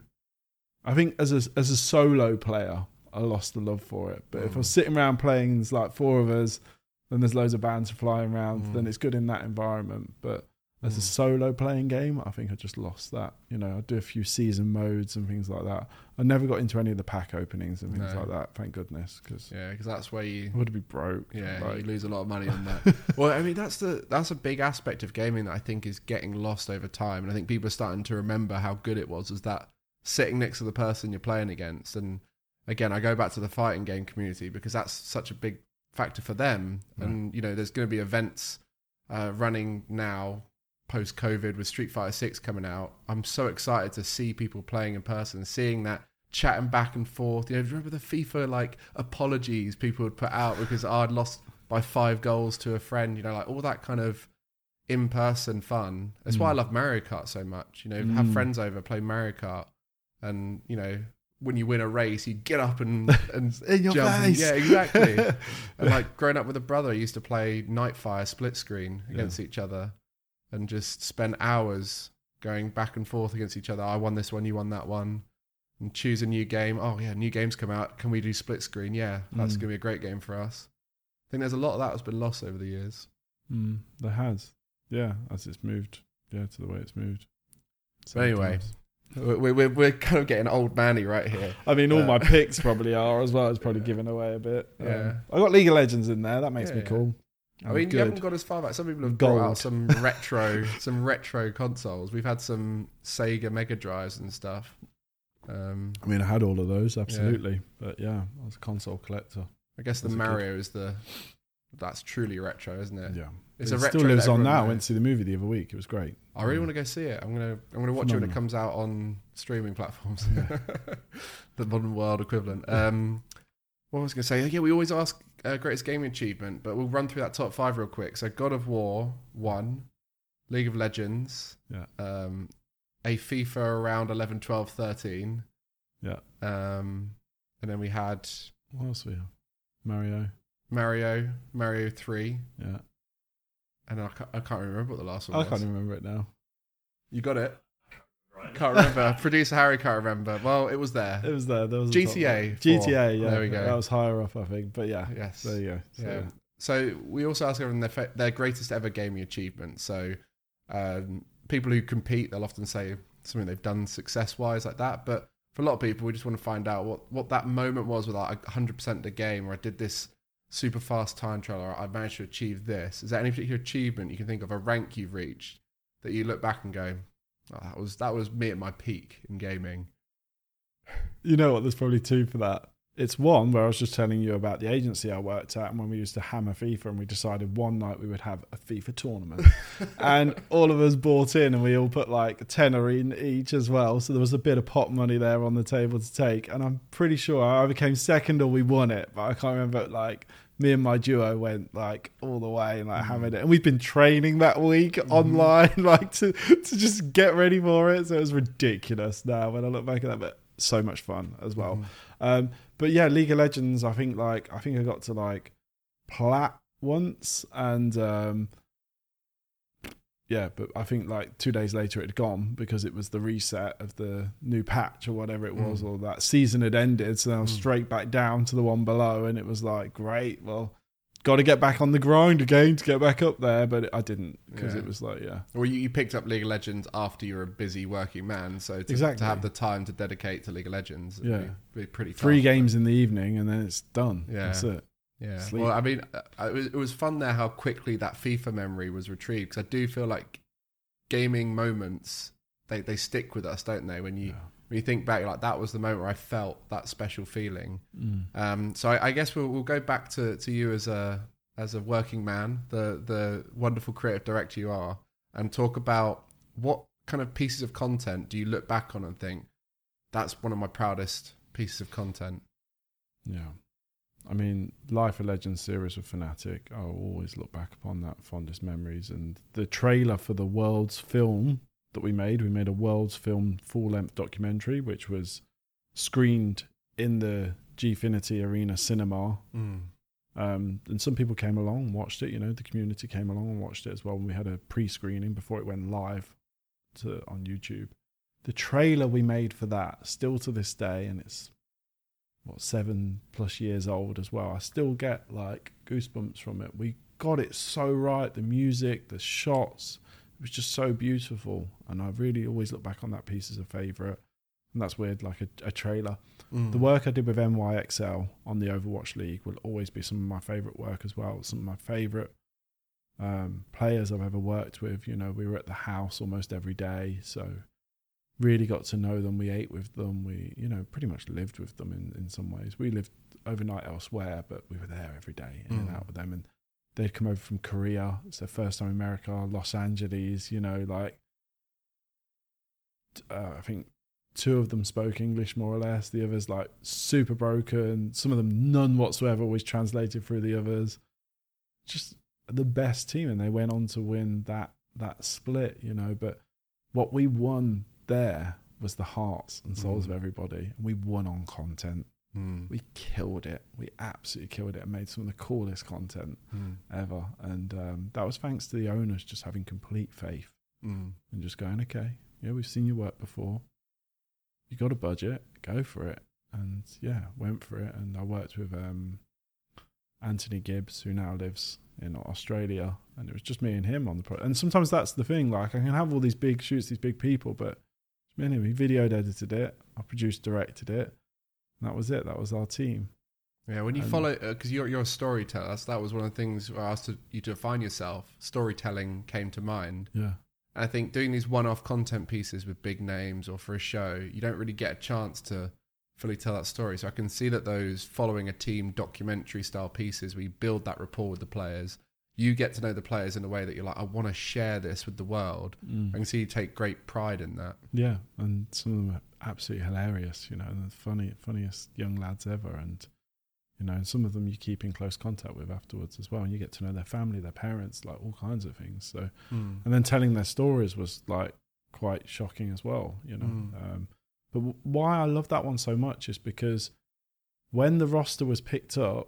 I think as a, as a solo player, I lost the love for it. But mm. if I was sitting around playing, and there's like four of us, then there's loads of bands flying around, mm. then it's good in that environment. But as mm. a solo playing game, I think I just lost that. You know, I do a few season modes and things like that. I never got into any of the pack openings and things no. like that, thank goodness. Cause yeah, because that's where you... I would be broke. Yeah, like, you lose a lot of money on that. Well, I mean, that's the that's a big aspect of gaming that I think is getting lost over time. And I think people are starting to remember how good it was, is that sitting next to the person you're playing against. And again, I go back to the fighting game community because that's such a big factor for them. Yeah. And, you know, there's going to be events uh, running now post-COVID with Street Fighter six coming out. I'm so excited to see people playing in person, seeing that, chatting back and forth. You know, remember the FIFA, like, apologies people would put out because oh, I'd lost by five goals to a friend, you know, like all that kind of in-person fun. That's mm. why I love Mario Kart so much. You know, mm. have friends over, play Mario Kart, and, you know, when you win a race, you get up and, and in your jump. face. And, yeah, exactly. And like growing up with a brother, I used to play Nightfire split screen against yeah. each other and just spend hours going back and forth against each other. I won this one, you won that one. And choose a new game. Oh yeah, new games come out. Can we do split screen? Yeah, that's mm. going to be a great game for us. I think there's a lot of that that's been lost over the years. Mm, there has. Yeah, as it's moved. Yeah, to the way it's moved. So anyway, we're, we're, we're kind of getting old manny right here. I mean, all uh, my picks probably are as well. It's probably giving away a bit. Yeah. Um, I got League of Legends in there. That makes yeah, me yeah. cool. I mean, good. You haven't got as far back. Some people have Gold. brought out some retro, some retro consoles. We've had some Sega Mega Drives and stuff. Um, I mean, I had all of those, absolutely. Yeah. But yeah, I was a console collector. I guess the Mario is the, that's truly retro, isn't it? Yeah. It's it a retro still lives on now. knows. I went to see the movie the other week. It was great. I really yeah. want to go see it. I'm gonna I'm gonna watch Phenomenal. it when it comes out on streaming platforms. Yeah. The modern world equivalent. Um, what was I going to say? Yeah, we always ask uh, greatest gaming achievement, but we'll run through that top five real quick. So God of War one, League of Legends, yeah, um, a FIFA around eleven, twelve, thirteen, yeah, um, and then we had what else we have? Mario, Mario, Mario three, yeah. And I can't, I can't remember what the last one I was. can't even remember it now. You got it? Right. Can't remember. Producer Harry can't remember. Well, it was there. It was there. There was G T A. G T A, yeah. There we go. That was higher up, I think. But yeah. Yes. There you go. So, yeah. So we also ask everyone their, their greatest ever gaming achievement. So um, people who compete, they'll often say something they've done success-wise like that. But for a lot of people, we just want to find out what, what that moment was with like one hundred percent of the game, or I did this super fast time trial, or I managed to achieve this. Is there any particular achievement you can think of, a rank you've reached, that you look back and go, oh, that was that was me at my peak in gaming? You know what? There's probably two for that. It's one where I was just telling you about the agency I worked at, and when we used to hammer FIFA, and we decided one night we would have a FIFA tournament, and all of us bought in, and we all put like a tenner in each as well. So there was a bit of pot money there on the table to take, and I'm pretty sure I became second or we won it, but I can't remember. Like me and my duo went like all the way and like mm. hammered it, and we've been training that week mm. online, like to to just get ready for it. So it was ridiculous now when I look back at that, but so much fun as well. Mm. Um, but yeah, League of Legends, I think like I think I got to like plat once, and um, yeah, but I think like two days later it had gone because it was the reset of the new patch or whatever it was, mm. or that season had ended, so I was mm. straight back down to the one below, and it was like, great, well, got to get back on the grind again to get back up there, but I didn't because Yeah. it was like, yeah. Well, you, you picked up League of Legends after you're a busy working man, so to, Exactly. to have the time to dedicate to League of Legends, it'd Yeah. be, be pretty tough. Three games in the evening and then it's done. Yeah. That's it. Yeah. Sleep. Well, I mean, uh, it was, it was fun there how quickly that FIFA memory was retrieved, because I do feel like gaming moments, they, they stick with us, don't they? When you Yeah. when you think back, like that was the moment where I felt that special feeling. Mm. Um, so I, I guess we'll, we'll go back to, to you as a as a working man, the the wonderful creative director you are, and talk about what kind of pieces of content do you look back on and think, that's one of my proudest pieces of content. Yeah. I mean, Life of Legends series with Fnatic, I'll always look back upon that fondest memories. And the trailer for the World's film that we made, we made a World's film full-length documentary, which was screened in the Gfinity Arena cinema. Mm. Um, and some people came along and watched it, you know, the community came along and watched it as well. And we had a pre-screening before it went live to on YouTube. The trailer we made for that, still to this day, and it's, what, seven plus years old as well. I still get like goosebumps from it. We got it so right. The music, the shots, it was just so beautiful. And I really always look back on that piece as a favourite. And that's weird, like a, a trailer. Mm. The work I did with N Y X L on the Overwatch League will always be some of my favourite work as well. Some of my favourite um, players I've ever worked with. You know, we were at the house almost every day. So really got to know them. We ate with them. We, you know, pretty much lived with them in, in some ways. We lived overnight elsewhere, but we were there every day, in Mm. and out with them. And they'd come over from Korea. It's their first time in America, Los Angeles, you know, like, uh, I think two of them spoke English more or less. The others, like, super broken. Some of them, none whatsoever, always translated through the others. Just the best team. And they went on to win that, that split, you know, but what we won there was the hearts and souls Mm. of everybody. And we won on content. Mm. We killed it. We absolutely killed it and made some of the coolest content Mm. ever. And um, that was thanks to the owners just having complete faith Mm. and just going, okay, yeah, we've seen your work before. You got a budget, go for it. And yeah, went for it. And I worked with um, Anthony Gibbs, who now lives in Australia. And it was just me and him on the project. And sometimes that's the thing. Like, I can have all these big shoots, these big people, but it's me and him. He videoed edited it. I produced, directed it. And that was it. That was our team. Yeah, when you And- follow, because you're you're a storyteller, that's, that was one of the things where I asked to, you to define yourself. Storytelling came to mind. Yeah. And I think doing these one-off content pieces with big names or for a show, you don't really get a chance to fully tell that story. So I can see that those following a team documentary style pieces, where you build that rapport with the players, you get to know the players in a way that you're like, I want to share this with the world. Mm. I can see you take great pride in that. Yeah, and some of them are absolutely hilarious, you know, and the funny, funniest young lads ever. And, you know, and some of them you keep in close contact with afterwards as well. And you get to know their family, their parents, like all kinds of things. So, Mm. and then telling their stories was like quite shocking as well, you know. Mm. Um, but w- why I love that one so much is because when the roster was picked up,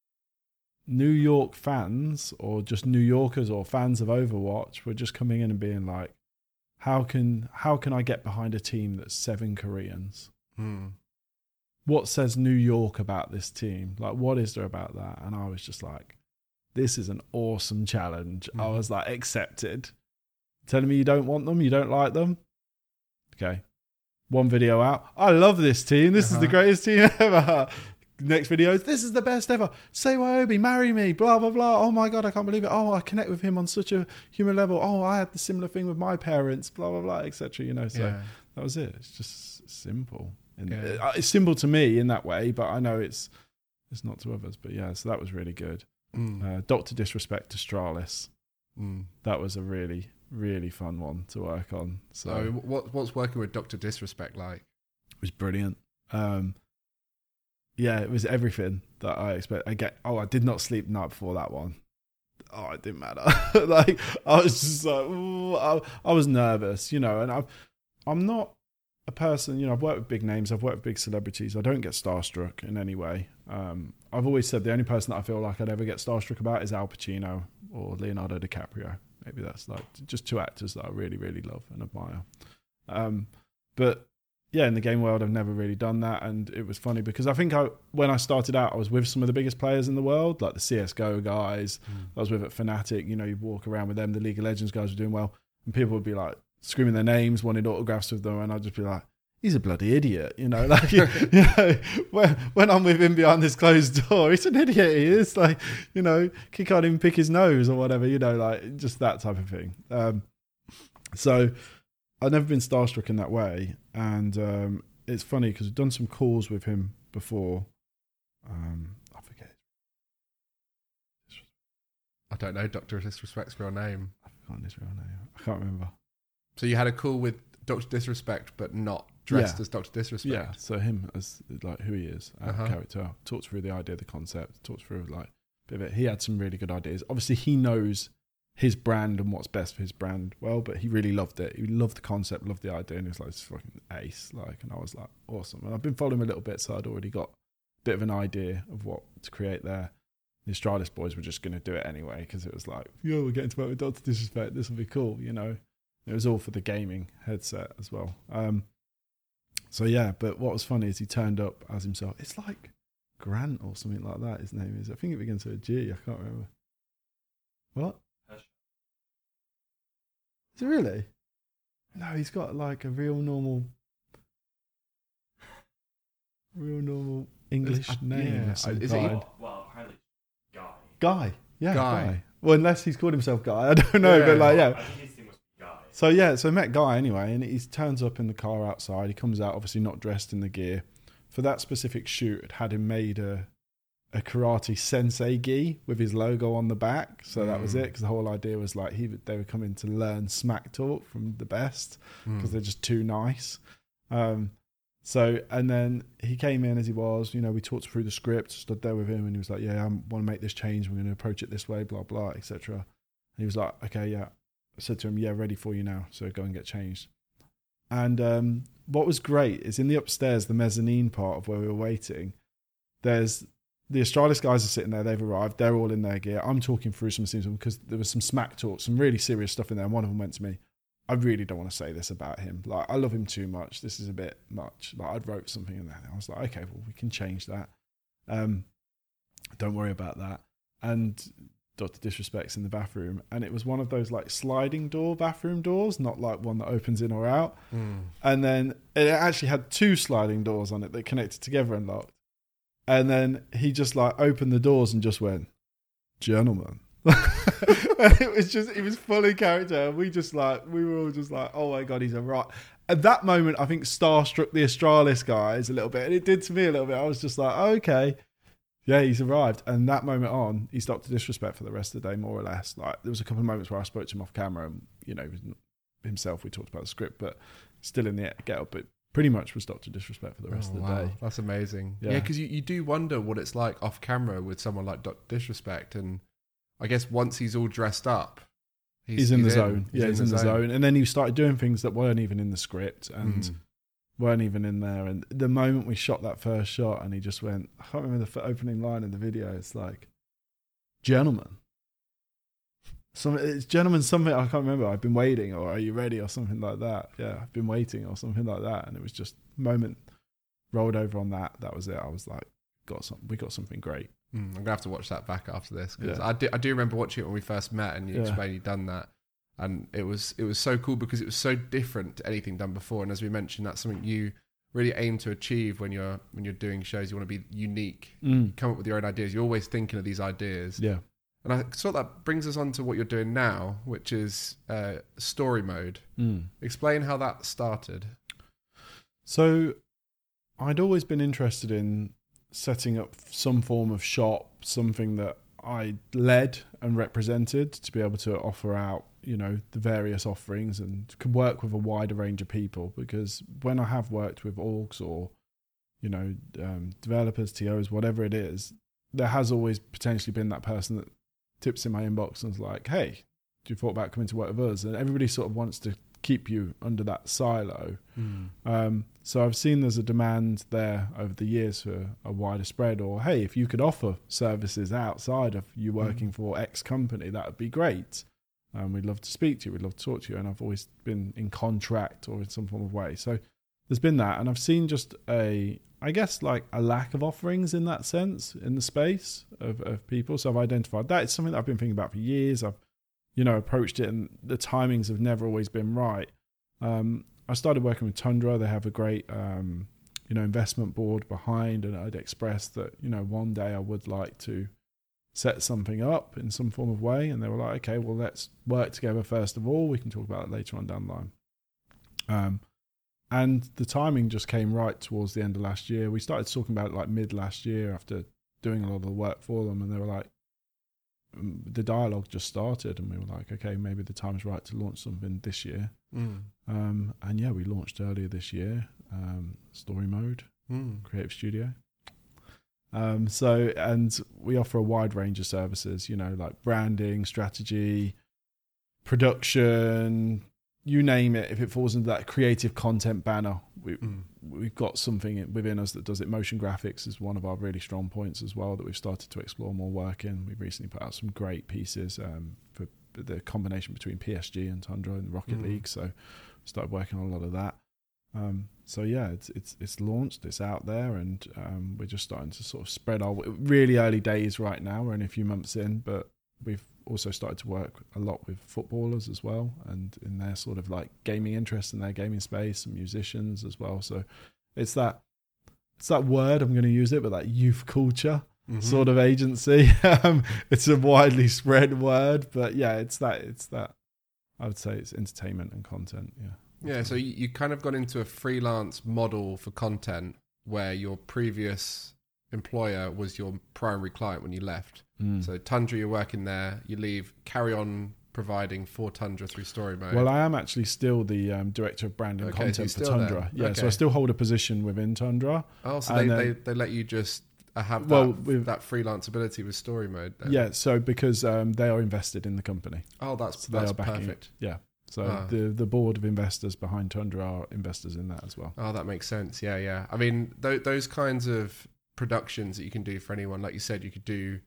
New York fans or just New Yorkers or fans of Overwatch were just coming in and being like, how can how can I get behind a team that's seven Koreans? Mm. What says New York about this team? Like, what is there about that? And I was just like, this is an awesome challenge. I Mhm. was like, accepted. Telling me you don't want them, you don't like them? Okay. One video out. I love this team. This is the Uh-huh. greatest team ever. Next video, this is the best ever. Say Wyobi, marry me, blah, blah, blah. Oh my God, I can't believe it. Oh, I connect with him on such a human level. Oh, I had the similar thing with my parents, blah, blah, blah, et cetera. You know, so Yeah. that was it. It's just simple. And Yeah. uh, it's simple to me in that way, but I know it's it's not to others. But yeah, so that was really good. Mm. Uh, Doctor Disrespect to Astralis. Mm. That was a really, really fun one to work on. So So what what's working with Doctor Disrespect like? it was brilliant. Um, yeah, it was everything that I expect. I get. Oh, I did not sleep the night before that one. Oh, it didn't matter. Like, I was just like, ooh, I, I was nervous, you know. And I've, I'm not a person, you know. I've worked with big names. I've worked with big celebrities. I don't get starstruck in any way. Um, I've always said the only person that I feel like I'd ever get starstruck about is Al Pacino or Leonardo DiCaprio. Maybe that's like just two actors that I really, really love and admire. Um, but yeah, in the game world, I've never really done that. And it was funny because I think I, when I started out, I was with some of the biggest players in the world, like the C S G O guys. Mm. I was with at Fnatic. You know, you walk around with them. The League of Legends guys were doing well. And people would be like screaming their names, wanting autographs with them. And I'd just be like, he's a bloody idiot. You know, like, you, you know, when, when I'm with him behind this closed door, he's an idiot. He is like, you know, he can't even pick his nose or whatever, you know, like just that type of thing. Um, so I've never been starstruck in that way. And um, it's funny because we've done some calls with him before. Um, I forget. I don't know. Doctor Disrespect's real name. I forgot his real name. I can't remember. So you had a call with Doctor Disrespect, but not dressed yeah. as Doctor Disrespect. Yeah. So him as like who he is, as uh-huh. a character. Talked through the idea, the concept. Talked through like a bit of it. He had some really good ideas. Obviously, he knows his brand and what's best for his brand well, but he really loved it. He loved the concept, loved the idea, and he was like, "It's fucking ace!" Like, and I was like, "Awesome!" And I've been following him a little bit, so I'd already got a bit of an idea of what to create there. The Astralis boys were just going to do it anyway because it was like, "Yo, we're getting to work with Doctor Disrespect. This will be cool," you know. It was all for the gaming headset as well. Um, so yeah, but what was funny is he turned up as himself. It's like Grant or something like that. His name is. I think it begins with a G. I can't remember. What? Is it really? No, he's got like a real normal, real normal English uh, name. Yeah. Some Is it? kind. Well, apparently, Guy. Guy? Yeah, Guy. Guy. Well, unless he's called himself Guy, I don't know, Yeah. but like, yeah. I think his thing was Guy. So yeah, so I met Guy anyway, and he turns up in the car outside. He comes out, obviously not dressed in the gear. For that specific shoot, it had him made a a karate sensei gi with his logo on the back. So mm. that was it, because the whole idea was like he they were coming to learn smack talk from the best because mm. they're just too nice. Um, so and then he came in as he was. You know, we talked through the script, stood there with him, and he was like, "Yeah, I want to make this change. We're going to approach it this way, blah blah, et cetera" And he was like, "Okay, yeah." I said to him, "Yeah, ready for you now. So go and get changed." And um, what was great is in the upstairs, the mezzanine part of where we were waiting, there's the Astralis guys are sitting there. They've arrived. They're all in their gear. I'm talking through some scenes because there was some smack talk, some really serious stuff in there. And one of them went to me, "I really don't want to say this about him. Like, I love him too much. This is a bit much." Like, I'd wrote something in there. I was like, "Okay, well, we can change that. Um, don't worry about that." And Doctor Disrespect's in the bathroom, and it was one of those like sliding door bathroom doors, not like one that opens in or out. Mm. And then it actually had two sliding doors on it that connected together and locked. And then he just like opened the doors and just went, "Gentlemen." And it was just, it was fully character. And we just like, we were all just like, "Oh my God, he's a right." At that moment, I think starstruck the Astralis guys a little bit. And it did to me a little bit. I was just like, "Okay, yeah, he's arrived." And that moment on, he stopped to Disrespect for the rest of the day, more or less. Like, there was a couple of moments where I spoke to him off camera and, you know, himself, we talked about the script, but still in the get up. But pretty much was Doctor Disrespect for the rest oh, of the wow. day. That's amazing. Yeah, because yeah, you, you do wonder what it's like off camera with someone like Doctor Disrespect. And I guess once he's all dressed up, he's, he's in he's the in. zone. He's yeah, in he's the in the zone. zone. And then he started doing things that weren't even in the script and mm. weren't even in there. And the moment we shot that first shot and he just went, I can't remember the opening line in the video. It's like, "Gentlemen." Some, it's gentlemen something, I can't remember. "I've been waiting," or "Are you ready?" or something like that. Yeah, "I've been waiting," or something like that. And it was just moment rolled over on that. That was it. I was like, got some, we got something great. Mm, I'm gonna have to watch that back after this because Yeah. I do I do remember watching it when we first met and you Yeah. explained you'd done that, and it was it was so cool because it was so different to anything done before. And as we mentioned, that's something you really aim to achieve when you're when you're doing shows. You want to be unique, Mm. come up with your own ideas. You're always thinking of these ideas. Yeah. And I thought that brings us on to what you're doing now, which is uh, story mode. Mm. Explain how that started. So I'd always been interested in setting up some form of shop, something that I led and represented to be able to offer out, you know, the various offerings and could work with a wider range of people. Because when I have worked with orgs or, you know, um, developers, T Os, whatever it is, there has always potentially been that person that tips in my inbox and is like, "Hey, do you thought about coming to work with us?" And everybody sort of wants to keep you under that silo. Mm. Um, so I've seen there's a demand there over the years for a wider spread, or, "Hey, if you could offer services outside of you working mm. for X company, that would be great. Um, we'd love to speak to you. We'd love to talk to you." And I've always been in contract or in some form of way. So there's been that, and I've seen just a, I guess, like a lack of offerings in that sense in the space of, of people. So I've identified that. It's something that I've been thinking about for years. I've, you know, approached it, and the timings have never always been right. Um, I started working with Tundra. They have a great, um, you know, investment board behind, and I'd expressed that, you know, one day I would like to set something up in some form of way. And they were like, okay, well, let's work together first of all. We can talk about it later on down the line. Um, and the timing just came right towards the end of last year. We started talking about it like mid last year after doing a lot of the work for them. And they were like, the dialogue just started, and we were like, okay, maybe the time's right to launch something this year. Mm. Um, and yeah, we launched earlier this year, um, Story Mode, mm. Creative Studio. Um, so, and we offer a wide range of services, you know, like branding, strategy, production, you name it. If it falls into that creative content banner, we, mm. we've got something within us that does it. Motion graphics is one of our really strong points as well that we've started to explore more work in. We've recently put out some great pieces um, for the combination between P S G and Tundra and Rocket mm. League. So started working on a lot of that. Um, so yeah, it's it's it's launched, it's out there, and um, we're just starting to sort of spread our really early days right now. We're only a few months in, but we've also started to work a lot with footballers as well, and in their sort of like gaming interest in their gaming space, and musicians as well. So it's that it's that word, I'm going to use it, but that youth culture mm-hmm. sort of agency. um, it's a widely spread word, but yeah, it's that it's that I would say it's entertainment and content. Yeah. Yeah, so you, you kind of got into a freelance model for content where your previous employer was your primary client when you left. Mm. So Tundra, you're working there, you leave, carry on providing for Tundra through Story Mode. Well, I am actually still the um, director of brand and okay, content so for Tundra. There. Yeah, okay. So I still hold a position within Tundra. Oh, so they, then, they, they let you just have that, well, with, that freelance ability with Story Mode then? Yeah, so because um, they are invested in the company. Oh, that's, so that's they are backing, perfect. Yeah. So ah. the the board of investors behind Tundra are investors in that as well. Oh, that makes sense. Yeah, yeah. I mean, th- those kinds of productions that you can do for anyone, like you said, you could do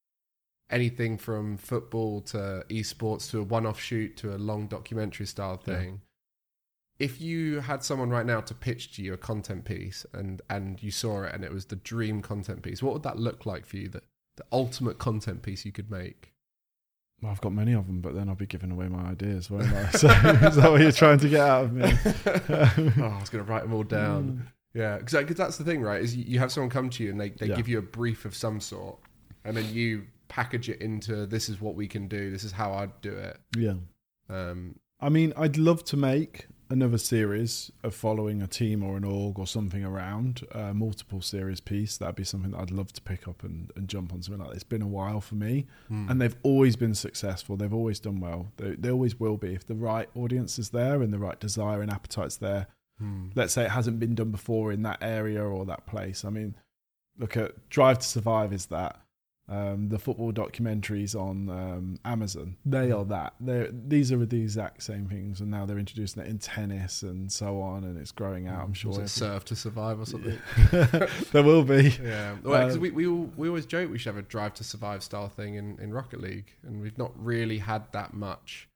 anything from football to esports to a one-off shoot to a long documentary style thing. Yeah. If you had someone right now to pitch to you a content piece and, and you saw it and it was the dream content piece, what would that look like for you? The, the ultimate content piece you could make? Well, I've got many of them, but then I'll be giving away my ideas, won't I? So is that what you're trying to get out of me? oh, I was going to write them all down. Mm. Yeah, because that's the thing, right? Is you have someone come to you and they, they yeah. give you a brief of some sort, and then you package it into this is what we can do, this is how I'd do it. Yeah. Um, I mean, I'd love to make another series of following a team or an org or something around, a multiple series piece. That'd be something that I'd love to pick up and, and jump on something like that. It's been a while for me, mm. and they've always been successful. They've always done well. They, they always will be. If the right audience is there and the right desire and appetite's there, mm. let's say it hasn't been done before in that area or that place. I mean, look at Drive to Survive is that. Um, the football documentaries on um, Amazon, they are that. They're, these are the exact same things, and now they're introducing it in tennis and so on, and it's growing out. I'm sure. Was it Serve to Survive or something? There will be. Yeah, well, uh, we we all, we always joke we should have a Drive to Survive style thing in, in Rocket League, and we've not really had that much.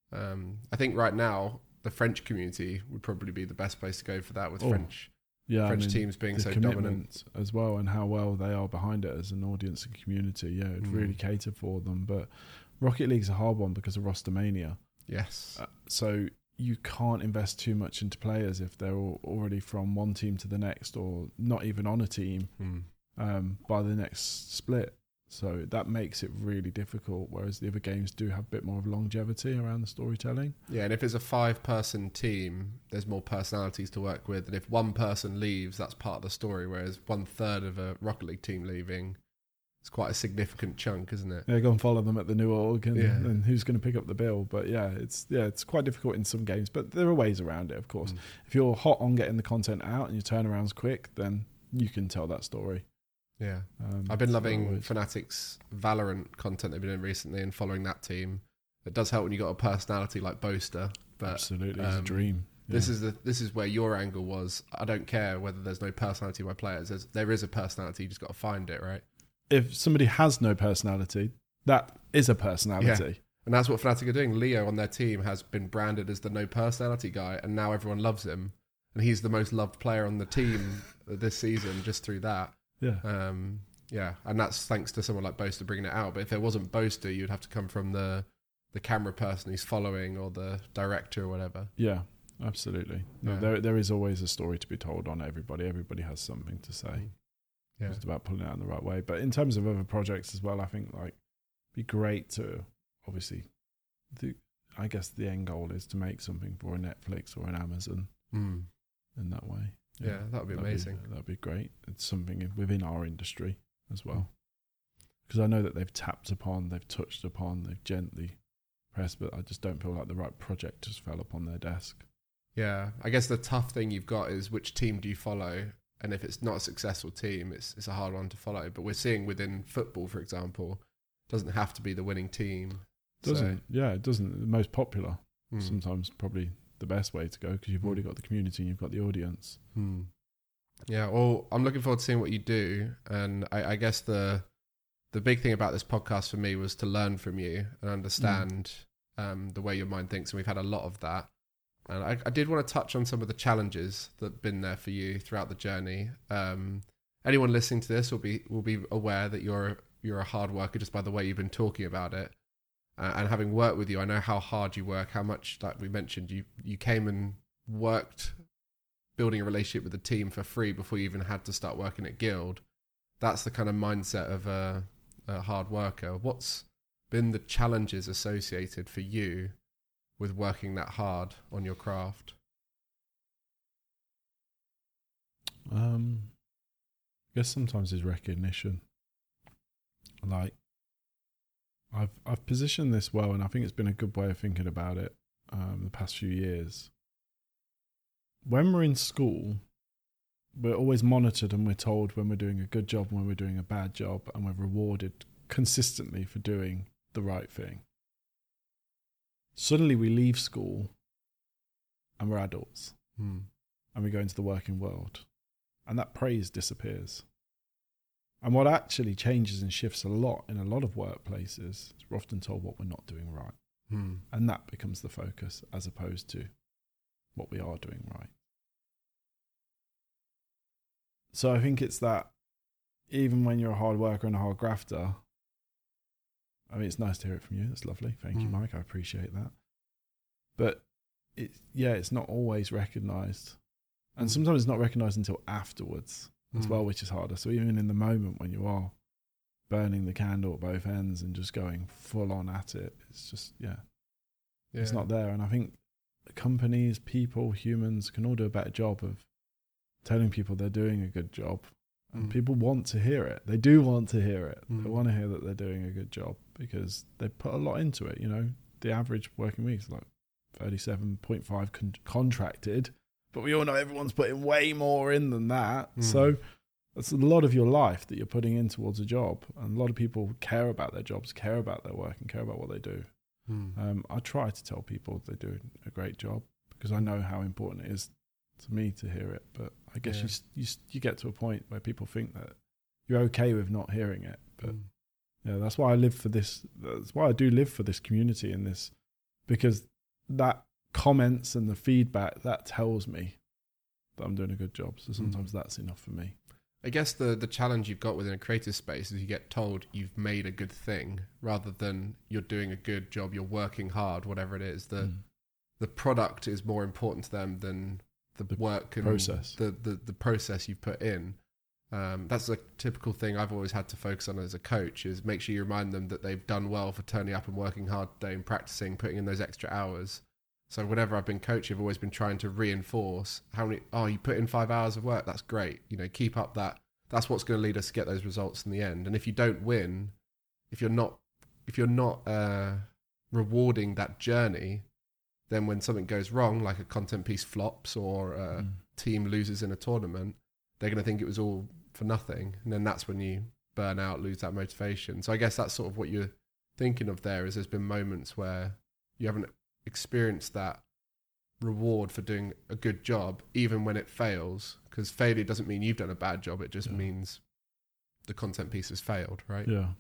Um, I think right now the French community would probably be the best place to go for that with oh. French. Yeah, French I mean, teams being so dominant as well, and how well they are behind it as an audience and community. Yeah, it'd mm. really cater for them. But Rocket League's a hard one because of roster mania. Yes. Uh, so you can't invest too much into players if they're already from one team to the next, or not even on a team mm. um, by the next split. So that makes it really difficult, whereas the other games do have a bit more of longevity around the storytelling. Yeah, and if it's a five-person team, there's more personalities to work with. And if one person leaves, that's part of the story, whereas one-third of a Rocket League team leaving, it's quite a significant chunk, isn't it? Yeah, go and follow them at the new org, and, yeah. and who's going to pick up the bill. But yeah, it's yeah, it's quite difficult in some games, but there are ways around it, of course. Mm. If you're hot on getting the content out and your turnaround's quick, then you can tell that story. Yeah, um, I've been loving Fnatic's Valorant content they've been doing recently and following that team. It does help when you got a personality like Boaster. But, absolutely, um, it's a dream. Yeah. This is the this is where your angle was. I don't care whether there's no personality by players. There's, there is a personality. You just got to find it, right? If somebody has no personality, that is a personality. Yeah. And that's what Fnatic are doing. Leo on their team has been branded as the no personality guy, and now everyone loves him. and he's the most loved player on the team this season just through that. Yeah. Um, yeah, and that's thanks to someone like Boaster bringing it out. But if it wasn't Boaster, you'd have to come from the the camera person who's following or the director or whatever. Yeah, absolutely. No, Yeah. there there is always a story to be told on everybody. Everybody has something to say. Yeah. Just about pulling it out in the right way. But in terms of other projects as well, I think like it'd be great to obviously the I guess the end goal is to make something for a Netflix or an Amazon Mm. in that way. Yeah, that would be amazing. That'd be great. It's something in- within our industry as well. Because I know that they've tapped upon, they've touched upon, they've gently pressed, but I just don't feel like the right project just fell upon their desk. Yeah, I guess the tough thing you've got is which team do you follow? And if it's not a successful team, it's it's a hard one to follow. But we're seeing within football, for example, it doesn't have to be the winning team. Doesn't, So, yeah, it doesn't. The most popular, hmm. sometimes probably the best way to go because you've already got the community and you've got the audience. Hmm. Yeah, well, I'm looking forward to seeing what you do. And I, I guess the the big thing about this podcast for me was to learn from you and understand um, the way your mind thinks. And we've had a lot of that. And I, I did want to touch on some of the challenges that have been there for you throughout the journey. Um, anyone listening to this will be will be aware that you're you're a hard worker just by the way you've been talking about it. Uh, and having worked with you, I know how hard you work, how much, like we mentioned, you you came and worked building a relationship with the team for free before you even had to start working at Guild. That's the kind of mindset of a, a hard worker. What's been the challenges associated for you with working that hard on your craft? Um, I guess sometimes is recognition. Like, I've I've positioned this well, and I think it's been a good way of thinking about it um, the past few years. When we're in school, we're always monitored and we're told when we're doing a good job and when we're doing a bad job, and we're rewarded consistently for doing the right thing. Suddenly we leave school and we're adults Hmm. and we go into the working world, and that praise disappears. And what actually changes and shifts a lot in a lot of workplaces is we're often told what we're not doing right. Hmm. And that becomes the focus as opposed to what we are doing right. So I think it's that even when you're a hard worker and a hard grafter, I mean, it's nice to hear it from you. That's lovely. Thank you, Mm. Mike. I appreciate that. But it, yeah, it's not always recognised. And Mm. sometimes it's not recognised until afterwards as Mm. well, which is harder. So even in the moment when you are burning the candle at both ends and just going full on at it, it's just, yeah, Yeah. it's not there. And I think companies, people, humans can all do a better job of telling people they're doing a good job. And Mm. people want to hear it. They do want to hear it. Mm. They want to hear that they're doing a good job because they put a lot into it. You know, the average working week is like thirty-seven point five con- contracted, but we all know everyone's putting way more in than that. Mm. So that's a lot of your life that you're putting in towards a job. And a lot of people care about their jobs, care about their work, and care about what they do. Hmm. Um, I try to tell people they do a great job because I know how important it is to me to hear it. But I guess Yeah. you, s- you s- you get to a point where people think that you're okay with not hearing it. But Mm. yeah, that's why I live for this. That's why I do live for this community and this, because that comments and the feedback, that tells me that I'm doing a good job. So sometimes that's enough for me. I guess the, the challenge you've got within a creative space is you get told you've made a good thing rather than you're doing a good job, you're working hard, whatever it is. The Mm. the product is more important to them than the, The work and process. the, the, the process you've put in. Um, that's a typical thing I've always had to focus on as a coach is make sure you remind them that they've done well for turning up and working hard today and practicing, putting in those extra hours. So whenever I've been coaching, I've always been trying to reinforce how many, oh, you put in five hours of work. That's great. You know, keep up that. That's what's going to lead us to get those results in the end. And if you don't win, if you're not, if you're not uh, rewarding that journey, then when something goes wrong, like a content piece flops or a Mm. team loses in a tournament, they're going to think it was all for nothing. And then that's when you burn out, lose that motivation. So I guess that's sort of what you're thinking of there is there's been moments where you haven't experienced that reward for doing a good job, even when it fails, because failure doesn't mean you've done a bad job. It just Yeah. means the content piece has failed, right? Yeah.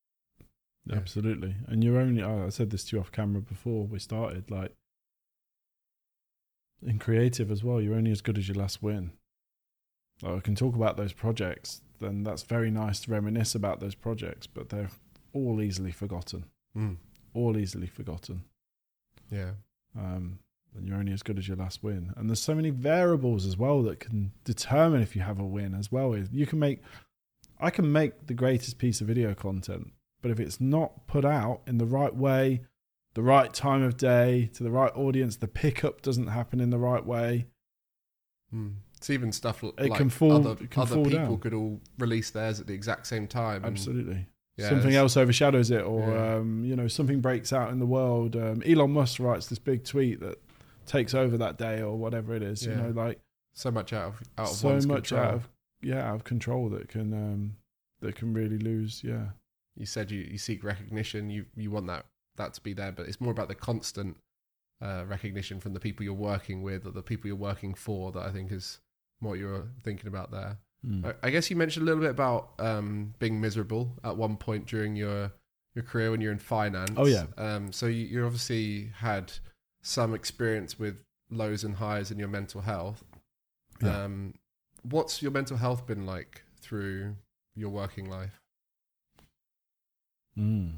Yeah. Absolutely. And you're only, oh, I said this to you off camera before we started, like, in creative as well, you're only as good as your last win. Like, I can talk about those projects, then that's very nice to reminisce about those projects, but they're all easily forgotten. Mm. All easily forgotten. Yeah. Um, and you're only as good as your last win. And there's so many variables as well that can determine if you have a win as well. You can make, I can make the greatest piece of video content, but if it's not put out in the right way, the right time of day, to the right audience, the pickup doesn't happen in the right way. Mm. It's even stuff like It can fall- other, it can other fall people down. could all release theirs at the exact same time. and- Absolutely. Yeah, something it's- else overshadows it, or Yeah. um, you know, something breaks out in the world. Um, Elon Musk writes this big tweet that takes over that day, or whatever it is. You Yeah. know, like So much out of out of so one's much control. out of yeah, out of control that can um, that can really lose. Yeah, You said you, you seek recognition. You you want that that to be there, but it's more about the constant uh, recognition from the people you're working with or the people you're working for. That I think is what you're thinking about there. Mm. I, I guess you mentioned a little bit about um, being miserable at one point during your your career when you're in finance. Oh, yeah. Um, so you, you obviously had some experience with lows and highs in your mental health. Yeah. Um, what's your mental health been like through your working life? Mm.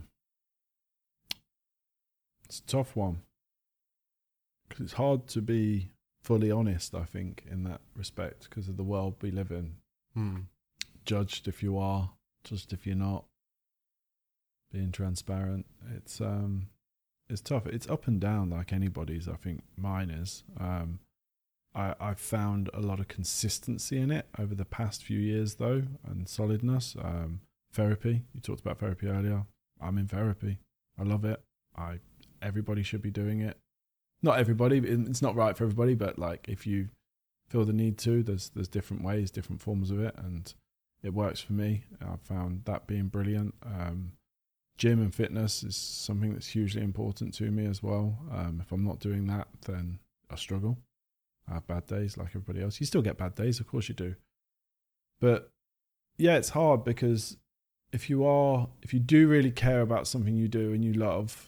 It's a tough one because it's hard to be fully honest, I think, in that respect, because of the world we live in. Hmm. Judged if you are, judged if you're not. Being transparent, it's um, it's tough. It's up and down like anybody's. I think mine is. Um, I I've found a lot of consistency in it over the past few years, though, and solidness. Um, therapy. You talked about therapy earlier. I'm in therapy. I love it. I everybody should be doing it. Not everybody. It's not right for everybody, but like if you feel the need to, there's there's different ways, different forms of it, and it works for me. I've found that being brilliant. Um, gym and fitness is something that's hugely important to me as well. Um, if I'm not doing that, then I struggle. I have bad days like everybody else. You still get bad days, of course you do. But yeah, it's hard because if you are, if you do really care about something you do and you love,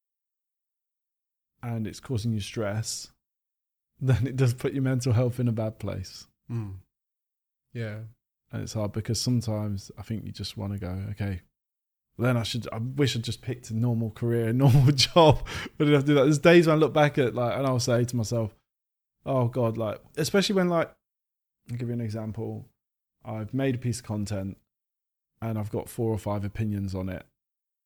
and it's causing you stress, then it does put your mental health in a bad place. Mm. Yeah. And it's hard because sometimes I think you just want to go, okay, then I should, I wish I'd just picked a normal career, a normal job. But I didn't have to do that. There's days when I look back at like, and I'll say to myself, oh God, like, especially when like, I'll give you an example. I've made a piece of content and I've got four or five opinions on it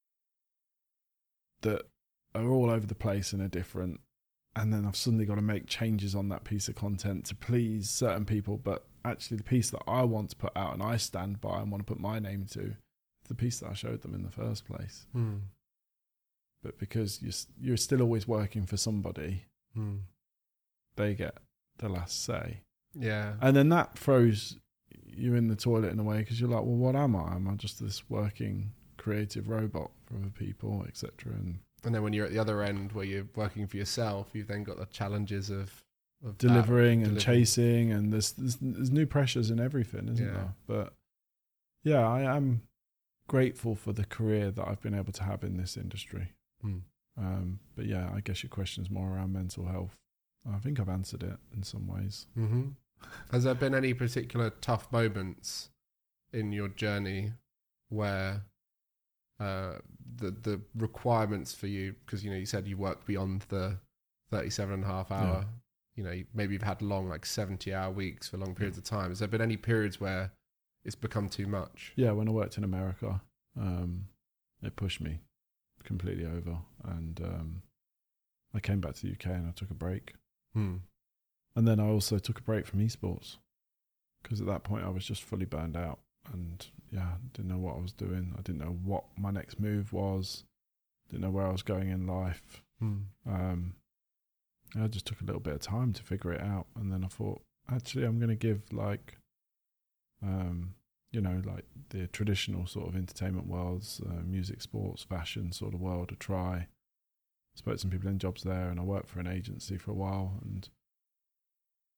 that are all over the place and are different. And then I've suddenly got to make changes on that piece of content to please certain people. But actually the piece that I want to put out and I stand by and want to put my name to, is the piece that I showed them in the first place. Mm. But because you're, you're still always working for somebody, Mm. they get the last say. Yeah. And then that throws you in the toilet in a way because you're like, well, what am I? Am I just this working creative robot for other people, et cetera? And And then when you're at the other end where you're working for yourself, you've then got the challenges of, of delivering that, and delivering. chasing, and there's, there's there's new pressures in everything, isn't Yeah. there? But yeah, I am grateful for the career that I've been able to have in this industry. Mm. Um, but yeah, I guess your question is more around mental health. I think I've answered it in some ways. Mm-hmm. Has there been any particular tough moments in your journey where uh, the the requirements for you, because you know you said you worked beyond the thirty-seven and a half hour, Yeah. you know, maybe you've had long, like seventy hour weeks for long periods of time. Has there been any periods where it's become too much? Yeah, when I worked in America, um, it pushed me completely over, and um, I came back to the U K and I took a break. Hmm. And then I also took a break from esports because at that point I was just fully burned out, and yeah, didn't know what I was doing. I didn't know what my next move was. Didn't know where I was going in life. Hmm. Um, I just took a little bit of time to figure it out, and then I thought, actually, I'm going to give like, um, you know, like the traditional sort of entertainment worlds, uh, music, sports, fashion sort of world a try. Spoke to some people in jobs there, and I worked for an agency for a while, and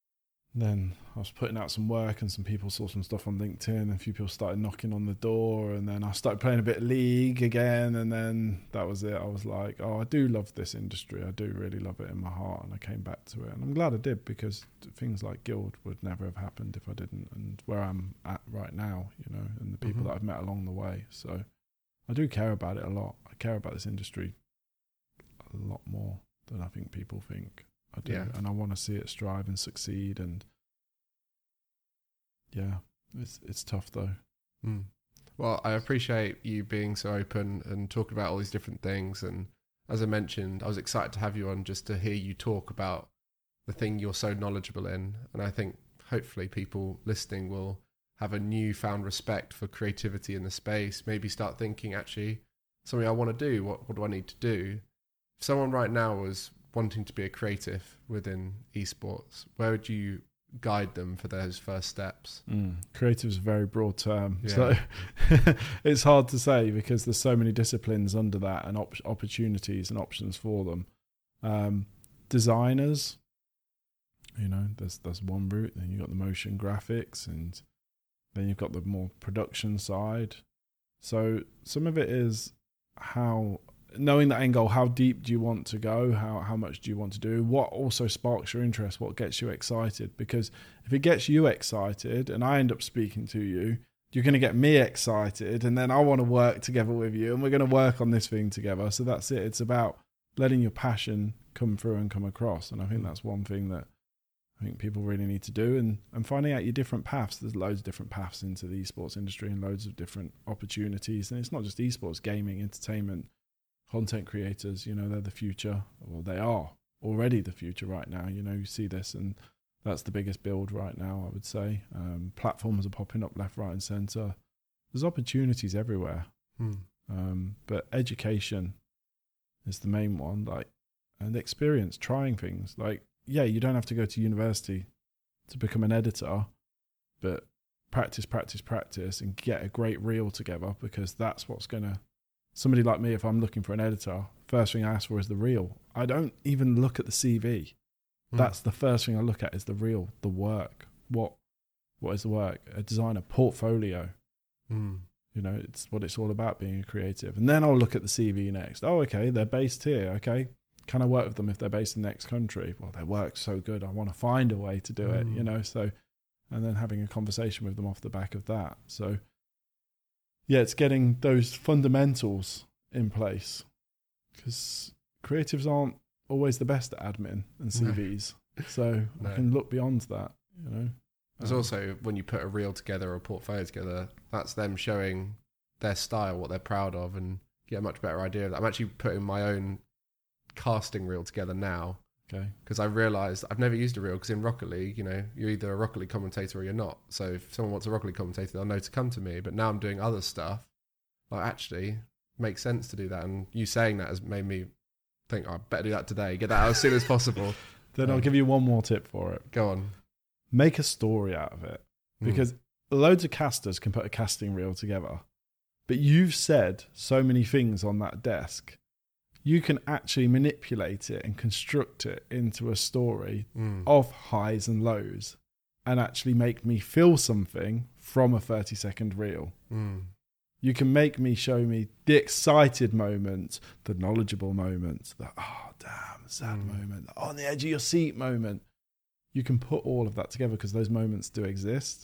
then I was putting out some work and some people saw some stuff on LinkedIn and a few people started knocking on the door, and then I started playing a bit of League again, and then that was it. I was like, oh, I do love this industry. I do really love it in my heart, and I came back to it. And I'm glad I did, because things like Guild would never have happened if I didn't, and where I'm at right now, you know, and the people Mhm. that I've met along the way. So I do care about it a lot. I care about this industry a lot more than I think people think I do. Yeah. And I want to see it strive and succeed, and yeah, it's it's tough though. Mm. Well, I appreciate you being so open and talking about all these different things. And as I mentioned, I was excited to have you on just to hear you talk about the thing you're so knowledgeable in. And I think hopefully people listening will have a newfound respect for creativity in the space, maybe start thinking, actually, something I want to do, what, what do I need to do? If someone right now was wanting to be a creative within esports, where would you guide them for those first steps? Mm. Creative is a very broad term, Yeah. so it's hard to say because there's so many disciplines under that and op- opportunities and options for them. Um, designers, you know, there's there's one route. Then you've got the motion graphics, and then you've got the more production side. So some of it is how, knowing the end goal, how deep do you want to go? How how much do you want to do? What also sparks your interest? What gets you excited? Because if it gets you excited and I end up speaking to you, you're going to get me excited, and then I want to work together with you, and we're going to work on this thing together. So that's it. It's about letting your passion come through and come across. And I think that's one thing that I think people really need to do, and, and finding out your different paths. There's loads of different paths into the esports industry and loads of different opportunities. And it's not just esports, gaming, entertainment, content creators, you know, they're the future. Well, they are already the future right now. You know, you see this, and that's the biggest build right now, I would say. Um, platforms are popping up left, right, and centre. There's opportunities everywhere. Hmm. Um, but education is the main one, like, and experience, trying things. Like, yeah, you don't have to go to university to become an editor, but practice, practice, practice, and get a great reel together, because that's what's going to, somebody like me, if I'm looking for an editor, first thing I ask for is the reel. I don't even look at the C V. Hmm. That's the first thing I look at, is the reel, the work. What, what is the work? A designer portfolio. Hmm. You know, it's what it's all about, being a creative. And then I'll look at the C V next. Oh, okay, they're based here. Okay, can I work with them if they're based in the next country? Well, their work's so good, I want to find a way to do it, Mm. you know, so, and then having a conversation with them off the back of that. So, yeah, it's getting those fundamentals in place, because creatives aren't always the best at admin and C Vs. So No. I can look beyond that, you know. There's Um, also, when you put a reel together or a portfolio together, that's them showing their style, what they're proud of, and get a much better idea of that. I'm actually putting my own casting reel together now, okay. because I realised I've never used a reel, because in Rocket League, you know, you're either a Rocket League commentator or you're not. So if someone wants a Rocket League commentator, they'll know to come to me. But now I'm doing other stuff, like, actually makes sense to do that. And you saying that has made me think, oh, I better do that today, get that out as soon as possible. Then I'll Um, give you one more tip for it. Go on. Make a story out of it, because loads of casters can put a casting reel together, but you've said so many things on that desk, you can actually manipulate it and construct it into a story Mm. of highs and lows, and actually make me feel something from a thirty second reel. Mm. You can make me, show me the excited moments, the knowledgeable moments, the oh damn sad Mm. moment, the on the edge of your seat moment. You can put all of that together, because those moments do exist.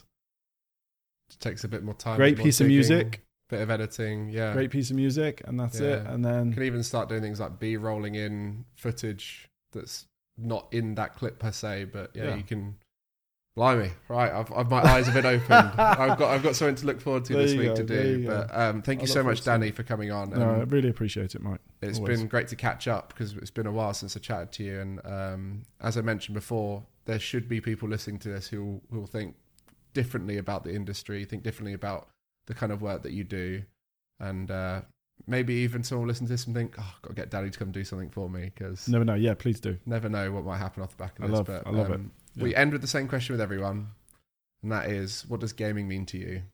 It takes a bit more time. a Great bit more piece of digging, music, bit of editing, yeah. great piece of music, and that's it. Yeah. And then You can even start doing things like B-rolling in footage that's not in that clip per se, but yeah, Yeah. you can. Blimey, right? I've, I've my eyes have been opened. I've got I've got something to look forward to There this you week go, to there do. you go. But um, thank I you look so forward much, to Danny, it. for coming on. no, I Um, really appreciate it, Mike. It's Always. been great to catch up, because it's been a while since I chatted to you. And um, as I mentioned before, there should be people listening to this who who will think differently about the industry, think differently about the kind of work that you do, and uh, maybe even someone will listen to this and think, "Oh, I've got to get Danny to come do something for me," because Never know. Yeah, please do. never know what might happen off the back of I this. love- but I love it. um, Yeah. We end with the same question with everyone, and that is, what does gaming mean to you?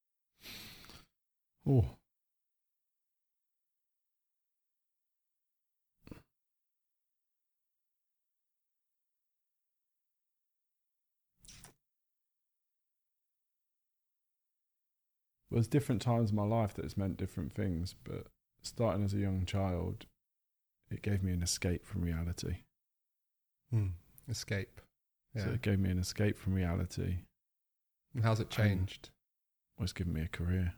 Oh, there's different times in my life that it's meant different things, but starting as a young child, it gave me an escape from reality. Hmm. Escape. Yeah. So it gave me an escape from reality. And how's it changed? Well, it's given me a career.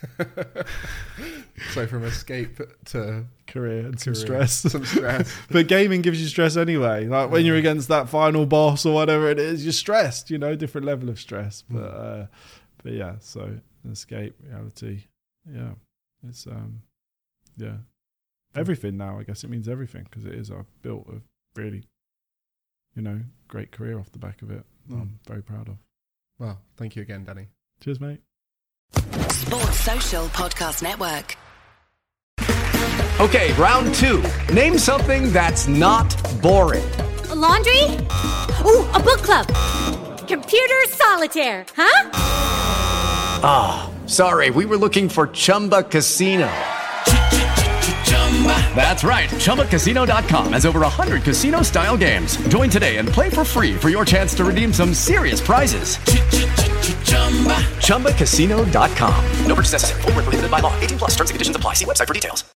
So from escape to career and some career. stress. Some stress. But gaming gives you stress anyway. Like when you're against that final boss or whatever it is, you're stressed, you know, different level of stress. But uh, but yeah, so escape, reality. Yeah. It's um yeah. Everything now, I guess it means everything, because it is. I've built a really, you know, great career off the back of it. Mm. I'm very proud of. Well, thank you again, Danny. Cheers, mate. Sports Social Podcast Network. Okay, round two. Name something that's not boring. A laundry? Ooh, a book club. Computer solitaire, huh? Ah, oh, sorry, we were looking for Chumba Casino. That's right, Chumba Casino dot com has over one hundred casino-style games. Join today and play for free for your chance to redeem some serious prizes. Chumba Casino dot com. No purchase necessary. Void where prohibited by law. eighteen plus. Terms and conditions apply. See website for details.